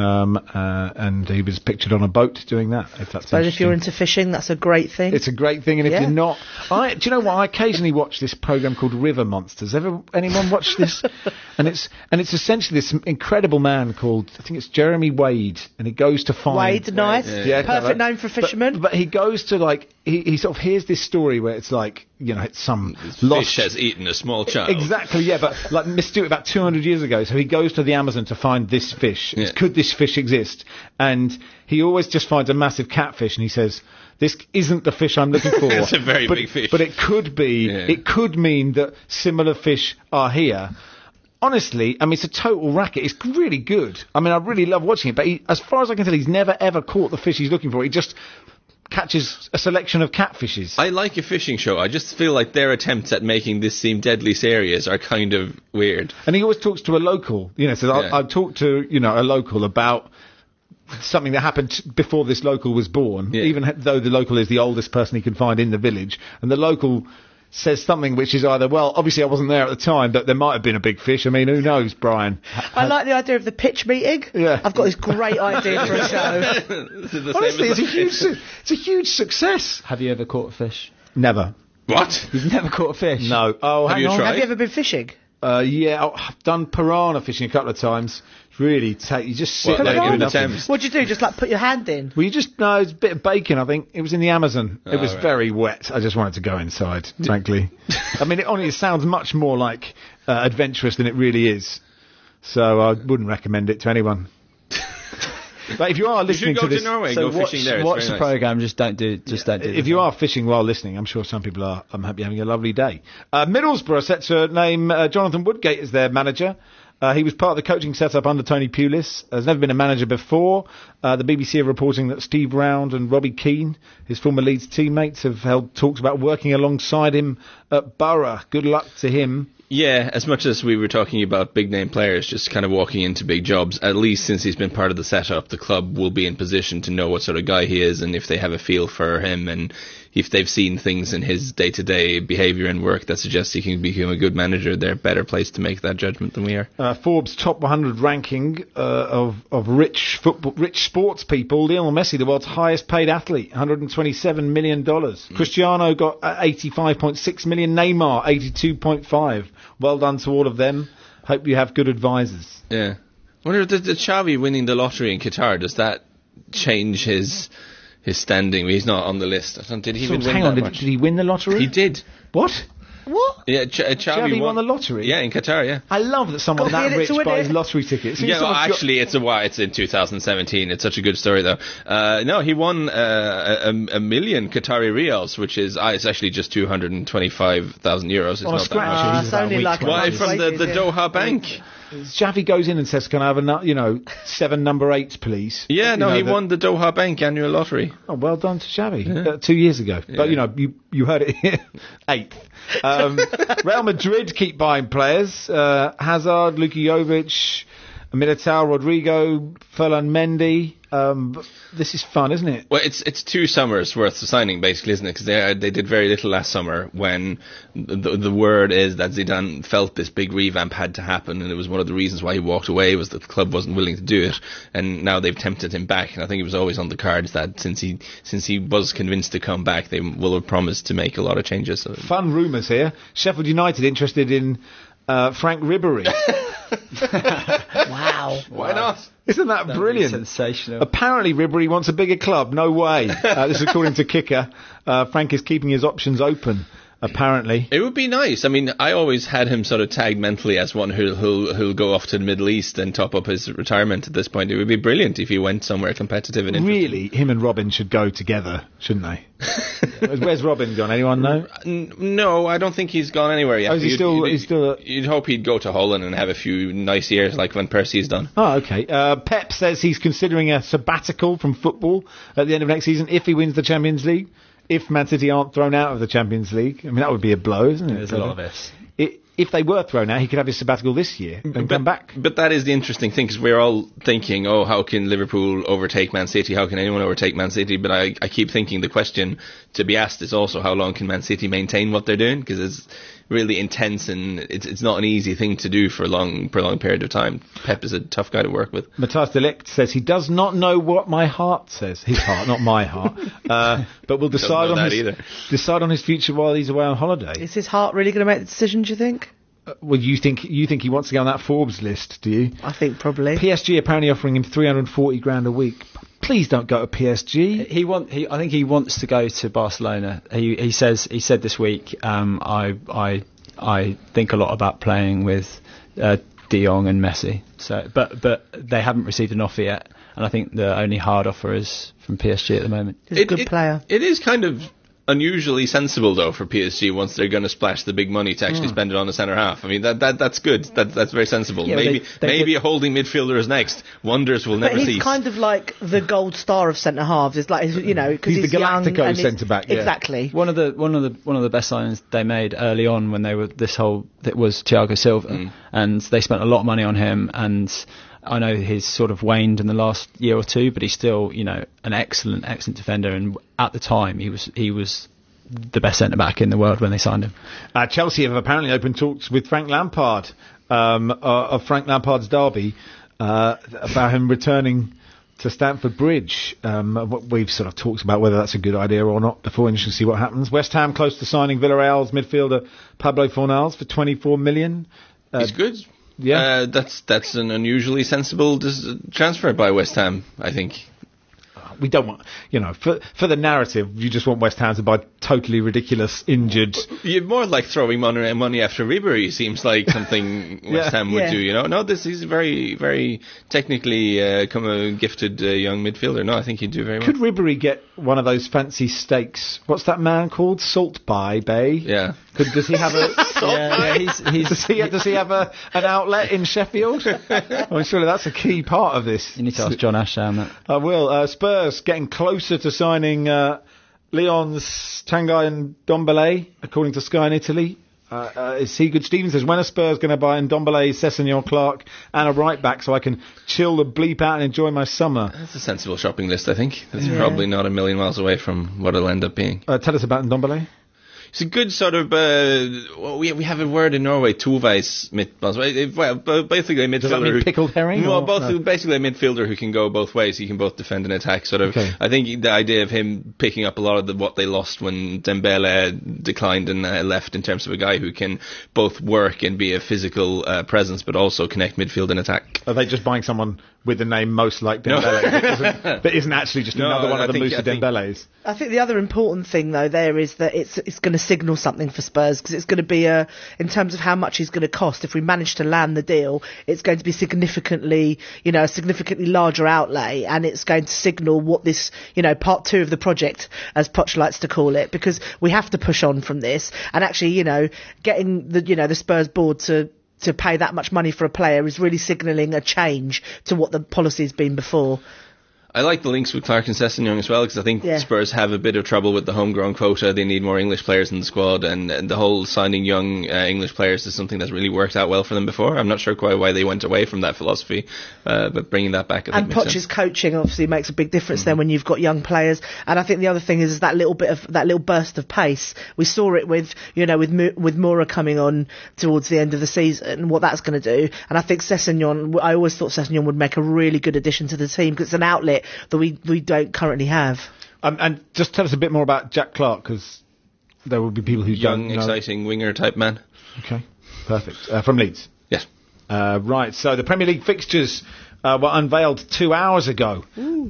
And he was pictured on a boat doing that. If you're into fishing, that's a great thing. It's a great thing, and if you're not, do you know what? I occasionally watch this program called River Monsters. Anyone watch this? and it's essentially this incredible man called, I think it's Jeremy Wade, and he goes to find Wade, nice, perfect name for a fisherman. But he goes to he sort of hears this story where it's like, it's some fish has eaten a small child. Exactly, yeah, but like Mr. about 200 years ago. So he goes to the Amazon to find this fish. Yeah. Could this fish exist? And he always just finds a massive catfish, and he says, this isn't the fish I'm looking for. It's a very big fish. But it could be. Yeah. It could mean that similar fish are here. Honestly, I mean, it's a total racket. It's really good. I mean, I really love watching it. But as far as I can tell, he's never, ever caught the fish he's looking for. He just catches a selection of catfishes. I like a fishing show. I just feel like their attempts at making this seem deadly serious are kind of weird. And he always talks to a local. So I'll talk to, a local about something that happened before this local was born, even though the local is the oldest person he can find in the village. And the local says something which is either, well, obviously I wasn't there at the time, but there might have been a big fish. I mean, who knows, Brian? I like the idea of the pitch meeting. Yeah. I've got this great idea for a show. Honestly, it's a huge success. Have you ever caught a fish? Never. What? You've never caught a fish? No. Oh, have you tried? Have you ever been fishing? Yeah, I've done piranha fishing a couple of times. Really, you just sit there doing nothing. What'd you do? Just put your hand in? Well, it's a bit of bacon, I think. It was in the Amazon. It was very wet. I just wanted to go inside, frankly. I mean, it sounds much more like adventurous than it really is. So I wouldn't recommend it to anyone. But if you are listening to this, to Norway, go fishing there. Watch the program. Just don't do. If you are fishing while listening, I'm sure some people are. I'm happy having a lovely day. Middlesbrough set to name Jonathan Woodgate as their manager. He was part of the coaching setup under Tony Pulis. Has never been a manager before. The BBC are reporting that Steve Round and Robbie Keane, his former Leeds teammates, have held talks about working alongside him at Borough. Good luck to him. Yeah, as much as we were talking about big-name players just kind of walking into big jobs, at least since he's been part of the setup, the club will be in position to know what sort of guy he is, and if they have a feel for him, and if they've seen things in his day-to-day behaviour and work that suggests he can become a good manager, they're better placed to make that judgment than we are. Forbes' top 100 ranking of rich sports people. Lionel Messi, the world's highest-paid athlete, $127 million. Cristiano got 85.6 million. Neymar, 82.5. Well done to all of them. Hope you have good advisors. Yeah. I wonder, did Xavi winning the lottery in Qatar, does that change his standing? He's not on the list. Did he even win that much? Did he win the lottery? He did. What? Yeah, Xavi won the lottery? Yeah, in Qatar, yeah. I love that someone that rich buys lottery tickets. Yeah, well, actually, it's in 2017. It's such a good story, though. No, he won a million Qatari riyals, which is it's actually just 225,000 euros. It's not that much. It's only like Why, from the Doha Bank? Xavi goes in and says, "Can I have 7 number 8s, please?" Yeah, he won the Doha Bank annual lottery. Oh, well done to Xavi. 2 years ago. Yeah. But you heard it here. 8th. Real Madrid keep buying players. Hazard, Luka Jovic, Militao, Rodrigo, Ferland Mendy. This is fun, isn't it? Well, it's 2 summers worth of signing, basically, isn't it? Because they did very little last summer when the word is that Zidane felt this big revamp had to happen, and it was one of the reasons why he walked away was that the club wasn't willing to do it, and now they've tempted him back, and I think it was always on the cards that since he was convinced to come back, they will have promised to make a lot of changes. So. Fun rumours here. Sheffield United interested in Frank Ribery. Wow. Why not? Isn't that brilliant? Sensational. Apparently Ribery wants a bigger club. No way. This is according to Kicker. Frank is keeping his options open, apparently. It would be nice. I mean, I always had him sort of tagged mentally as one who'll go off to the Middle East and top up his retirement at this point. It would be brilliant if he went somewhere competitive and interesting. Really, him and Robin should go together, shouldn't they? Where's Robin gone? Anyone know? No, I don't think he's gone anywhere yet. Oh, he's still you'd hope he'd go to Holland and have a few nice years like when Percy's done. Oh, okay. Pep says he's considering a sabbatical from football at the end of next season if he wins the Champions League. If Man City aren't thrown out of the Champions League. I mean, that would be a blow, isn't it? There's a lot of ifs. If they were thrown out, he could have his sabbatical this year and come back. But that is the interesting thing, because we're all thinking, how can Liverpool overtake Man City? How can anyone overtake Man City? But I keep thinking the question to be asked is also how long can Man City maintain what they're doing? Because it's really intense and it's not an easy thing to do for a prolonged period of time. Pep is a tough guy to work with. Matthias de Ligt says he does not know what my heart says. His heart, not my heart. But we'll decide on his future while he's away on holiday. Is his heart really going to make the decision, do you think? Well, you think he wants to go on that Forbes list, do you? I think probably. PSG apparently offering him $340,000 a week. Please don't go to PSG. I think he wants to go to Barcelona. He said this week, I think a lot about playing with De Jong and Messi. So, but they haven't received an offer yet, and I think the only hard offer is from PSG at the moment. He's a good player. It is kind of unusually sensible though for PSG once they're going to splash the big money to actually spend it on the centre half. I mean that's good. That's very sensible. Yeah, maybe a holding midfielder is next. Wonders will never cease. But he's kind of like the gold star of centre halves. It's like because he's the Galactico centre back. Yeah. Exactly. One of the best signings they made early on when they were that was Thiago Silva, and they spent a lot of money on him. And I know he's sort of waned in the last year or two, but he's still, an excellent defender. And at the time, he was the best centre back in the world when they signed him. Chelsea have apparently opened talks with Frank Lampard of Frank Lampard's derby about him returning to Stamford Bridge. We've sort of talked about whether that's a good idea or not before, and you should see what happens. West Ham close to signing Villarreal's midfielder Pablo Fornals for $24 million. He's good. Yeah, that's an unusually sensible transfer by West Ham, I think. We don't want, for the narrative, you just want West Ham to buy totally ridiculous, injured. You're more like throwing money after Ribery. Seems like something West Ham would do. No, he's very, very technically gifted young midfielder. No, I think he'd do very well. Could Ribery get one of those fancy steaks? What's that man called? Salt Bay? Yeah. Does he have a? Does he have an outlet in Sheffield? Well, surely that's a key part of this. You need to ask John Ashdown that. I will. Spurs getting closer to signing Leon's Tanguy and Ndombele, according to Sky in Italy. Is he good? Stephen says, when are Spurs going to buy Ndombele, Sessegnon, Clark and a right back so I can chill the bleep out and enjoy my summer? That's a sensible shopping list, I think. That's probably not a million miles away from what it'll end up being. Tell us about Ndombele. It's a good sort of, we have a word in Norway, Tovveis midtbane. Well, basically a midfielder. Does that mean pickled herring? Well, basically a midfielder who can go both ways. He can both defend and attack, sort of. Okay. I think the idea of him picking up a lot of what they lost when Dembele declined and left, in terms of a guy who can both work and be a physical presence, but also connect midfield and attack. Are they just buying someone with the name most like Dembele, but isn't actually just another one of the Moussa Dembeles? I think the other important thing, though, there is that it's going to signal something for Spurs, because it's going to be in terms of how much he's going to cost. If we manage to land the deal, it's going to be significantly larger outlay, and it's going to signal what this, part 2 of the project, as Poch likes to call it, because we have to push on from this. And actually, getting the Spurs board to pay that much money for a player is really signalling a change to what the policy has been before. I like the links with Clark and Sessegnon as well, because I think Spurs have a bit of trouble with the homegrown quota. They need more English players in the squad, and the whole signing young English players is something that's really worked out well for them before. I'm not sure quite why they went away from that philosophy, but bringing that back, I think, makes sense. And Poch's coaching obviously makes a big difference then when you've got young players. And I think the other thing is that little burst of pace. We saw it with Moura coming on towards the end of the season, what that's going to do. And I think Sessegnon, I always thought Sessegnon would make a really good addition to the team, because it's an outlet that we don't currently have. And just tell us a bit more about Jack Clark, because there will be people who young, don't know. exciting winger type man. Okay, perfect. From Leeds. Yes. Right. So the Premier League fixtures were unveiled 2 hours ago.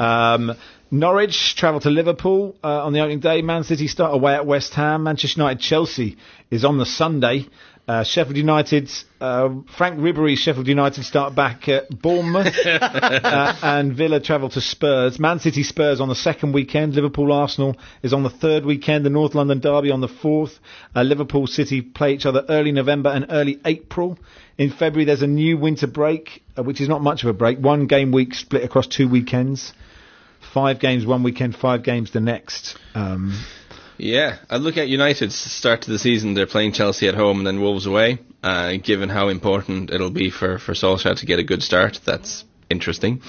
Norwich travel to Liverpool on the opening day. Man City start away at West Ham. Manchester United Chelsea is on the Sunday. Sheffield United, Frank Ribery's Sheffield United start back at Bournemouth, and Villa travel to Spurs. Man City Spurs on the second weekend. Liverpool Arsenal is on the third weekend. The North London derby on the fourth. Liverpool City play each other early November and early April. In February there's a new winter break, which is not much of a break. 1 game week split across 2 weekends. 5 games one weekend, 5 games the next. Yeah, I look at United's start to the season. They're playing Chelsea at home and then Wolves away. Given how important it'll be for Solskjaer to get a good start, that's interesting.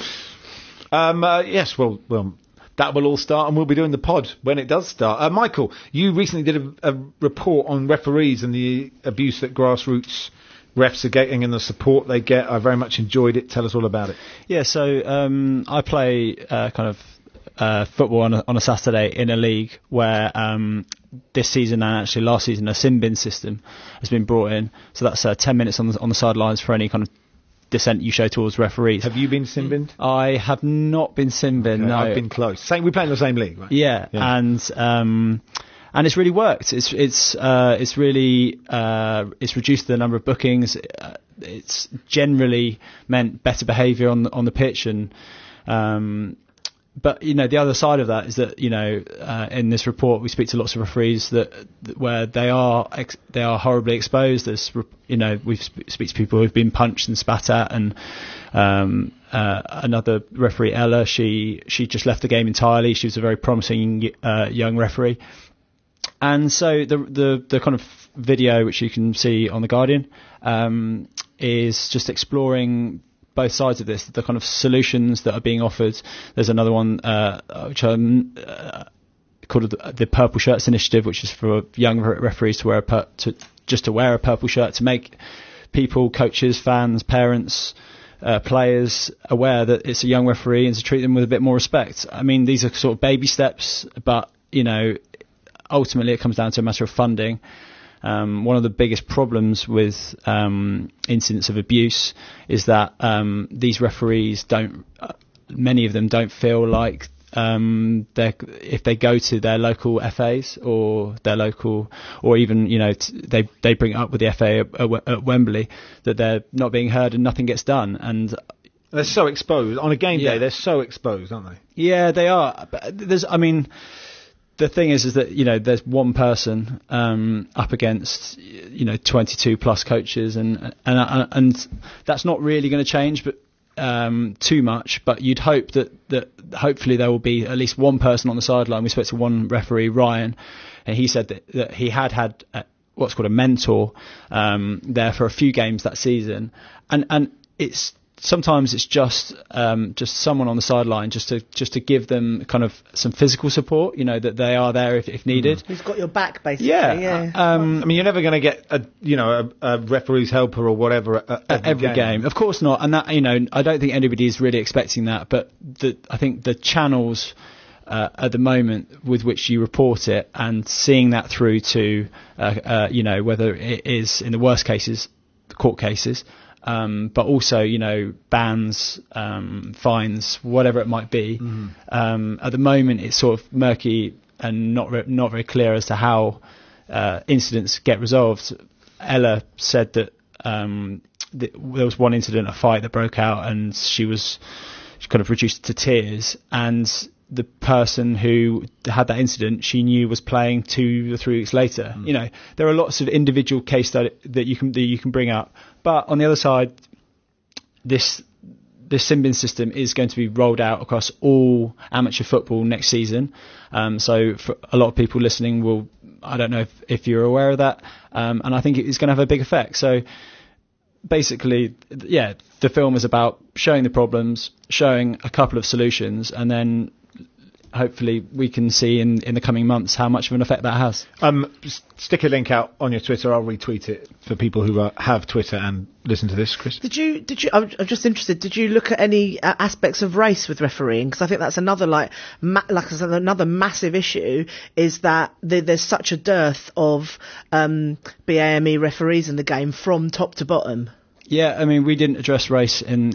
Yes, well, that will all start, and we'll be doing the pod when it does start. Michael, you recently did a report on referees and the abuse that grassroots refs are getting and the support they get. I very much enjoyed it. Tell us all about it. Yeah, so I play football on a Saturday in a league where this season and actually last season a sin bin system has been brought in. So that's 10 minutes on the sidelines for any kind of dissent you show towards referees. Have you been sin binned? I have not been sin binned. No, I've been close. We play in the same league, right? Yeah. And it's really worked. It's really it's reduced the number of bookings. It's generally meant better behaviour on the pitch, and but the other side of that is that in this report we speak to lots of referees where they are horribly exposed. There's we speak to people who've been punched and spat at, and another referee, Ella, she just left the game entirely. She was a very promising young referee. And so the kind of video which you can see on The Guardian is just exploring both sides of this, the kind of solutions that are being offered. There's another one which called the Purple Shirts Initiative, which is for young referees to wear a purple shirt, to make people, coaches, fans, parents, players aware that it's a young referee and to treat them with a bit more respect. I mean, these are sort of baby steps, but ultimately it comes down to a matter of funding. One of the biggest problems with incidents of abuse is that these referees many of them don't feel like if they go to their local FAs or their local, or even they bring it up with the FA at Wembley, that they're not being heard and nothing gets done. And they're so exposed on a game day. They're so exposed, aren't they? Yeah, they are. But the thing is that, you know, there's one person up against, you know, 22 plus coaches, and that's not really going to change, but too much. But you'd hope that hopefully there will be at least one person on the sideline. We spoke to one referee, Ryan, and he said that he had what's called a mentor there for a few games that season, and sometimes it's just someone on the sideline just to give them kind of some physical support, you know, that they are there if needed. Who's got your back, basically. Yeah. I mean, you're never going to get a referee's helper or whatever at every game. Of course not. And that, you know, I don't think anybody is really expecting that. But I think the channels at the moment with which you report it, and seeing that through to you know, whether it is in the worst cases, court cases. But also, you know, bans, fines, whatever it might be. At the moment, it's sort of murky and not very clear as to how incidents get resolved. Ella said that there was one incident, a fight that broke out, and she kind of reduced to tears. And the person who had that incident, she knew was playing 2 or 3 weeks later. You know, there are lots of individual case studies that you can bring up. But on the other side, this sin bin system is going to be rolled out across all amateur football next season. So for a lot of people listening, I don't know if you're aware of that, and I think it's going to have a big effect. So basically, yeah, the film is about showing the problems, showing a couple of solutions, and then hopefully we can see in the coming months how much of an effect that has. Stick a link out on your Twitter. I'll retweet it for people who have Twitter and listen to this, Chris. Did you? I'm just interested. Did you look at any aspects of race with refereeing? Because I think that's another another massive issue, is that there's such a dearth of BAME referees in the game from top to bottom. Yeah, I mean, we didn't address race in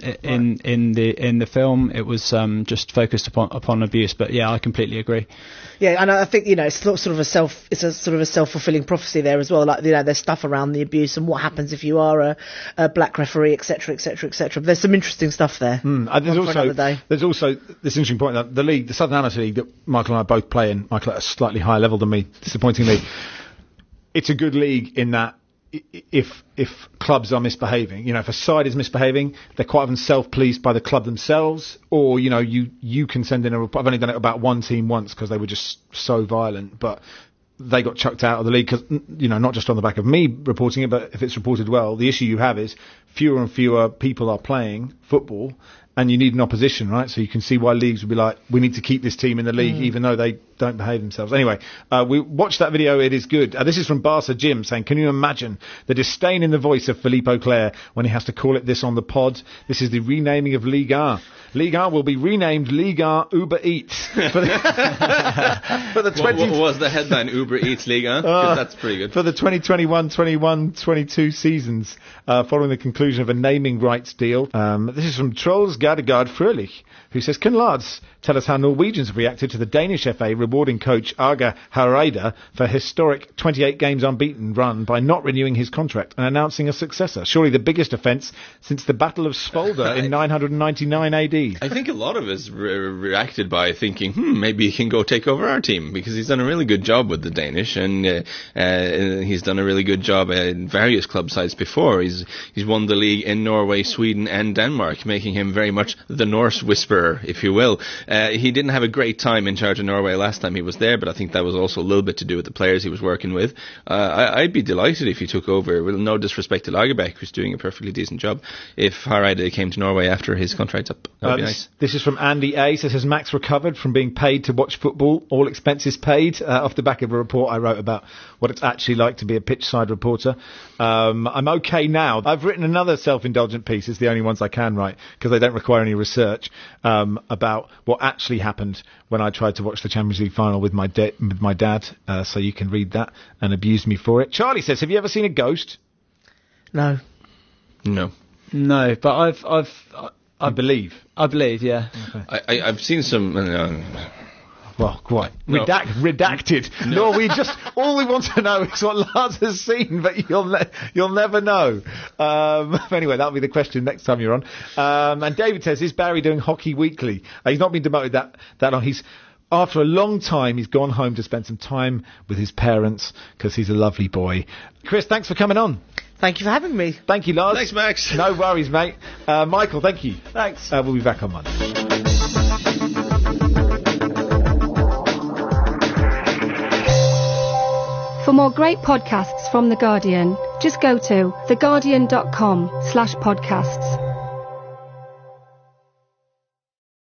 the film. It was just focused upon abuse. But yeah, I completely agree. Yeah, and I think, you know, it's sort of a self-fulfilling prophecy there as well. Like, you know, there's stuff around the abuse and what happens if you are a black referee, etc., etc., etc. There's some interesting stuff there. There's also this interesting point that the league, the Southern Amateur League that Michael and I both play in, Michael at a slightly higher level than me, disappointingly, it's a good league in that if clubs are misbehaving, you know, if a side is misbehaving, they're quite often self-policed by the club themselves, or, you know, you can send in a report. I've only done it about one team once because they were just so violent, but they got chucked out of the league because, you know, not just on the back of me reporting it, but if it's reported well, the issue you have is fewer and fewer people are playing football, and you need an opposition, right? So you can see why leagues would be like, we need to keep this team in the league, even though they don't behave themselves. Anyway, we watched that video. It is good. This is from Barca Jim saying, can you imagine the disdain in the voice of Philippe Auclair when he has to call it this on the pod? This is the renaming of Ligue 1. Ligue 1 will be renamed Ligue 1 Uber Eats. For the what was the headline? Uber Eats Ligue 1? That's pretty good. For the 2021-22 seasons, following the conclusion of a naming rights deal. This is from Trolls Gardegard Fröhlich, who says, can Lars tell us how Norwegians have reacted to the Danish FA rewarding coach Arga Hareide for a historic 28 games unbeaten run by not renewing his contract and announcing a successor? Surely the biggest offence since the Battle of Svolder in 999 AD. I think a lot of us reacted by thinking, maybe he can go take over our team, because he's done a really good job with the Danish, and he's done a really good job in various club sides before. He's won the league in Norway, Sweden and Denmark, making him very much the Norse whisperer, if you will. He didn't have a great time in charge of Norway last time he was there, but I think that was also a little bit to do with the players he was working with. I'd be delighted if he took over, with no disrespect to Lagerbäck, who's doing a perfectly decent job, if Hareide came to Norway after his contract's up. That would be nice. This is from Andy A. Says, has Max recovered from being paid to watch football, all expenses paid, off the back of a report I wrote about what it's actually like to be a pitch-side reporter. I'm okay now. I've written another self-indulgent piece, it's the only ones I can write, because they don't require any research, about what actually happened when I tried to watch the Champions League final with my dad, so you can read that and abuse me for it. Charlie says, have you ever seen a ghost? No. No, but I believe, yeah. Okay. I've seen some. Well, quite. No. Redacted. No, all we want to know is what Lars has seen, but you'll never know. Anyway, that'll be the question next time you're on. And David says, is Barry doing Hockey Weekly? He's not been demoted that long. He's after a long time, he's gone home to spend some time with his parents because he's a lovely boy. Chris, thanks for coming on. Thank you for having me. Thank you, Lars. Thanks, Max. No worries, mate. Michael, thank you. Thanks. We'll be back on Monday. For more great podcasts from The Guardian, just go to theguardian.com/podcasts.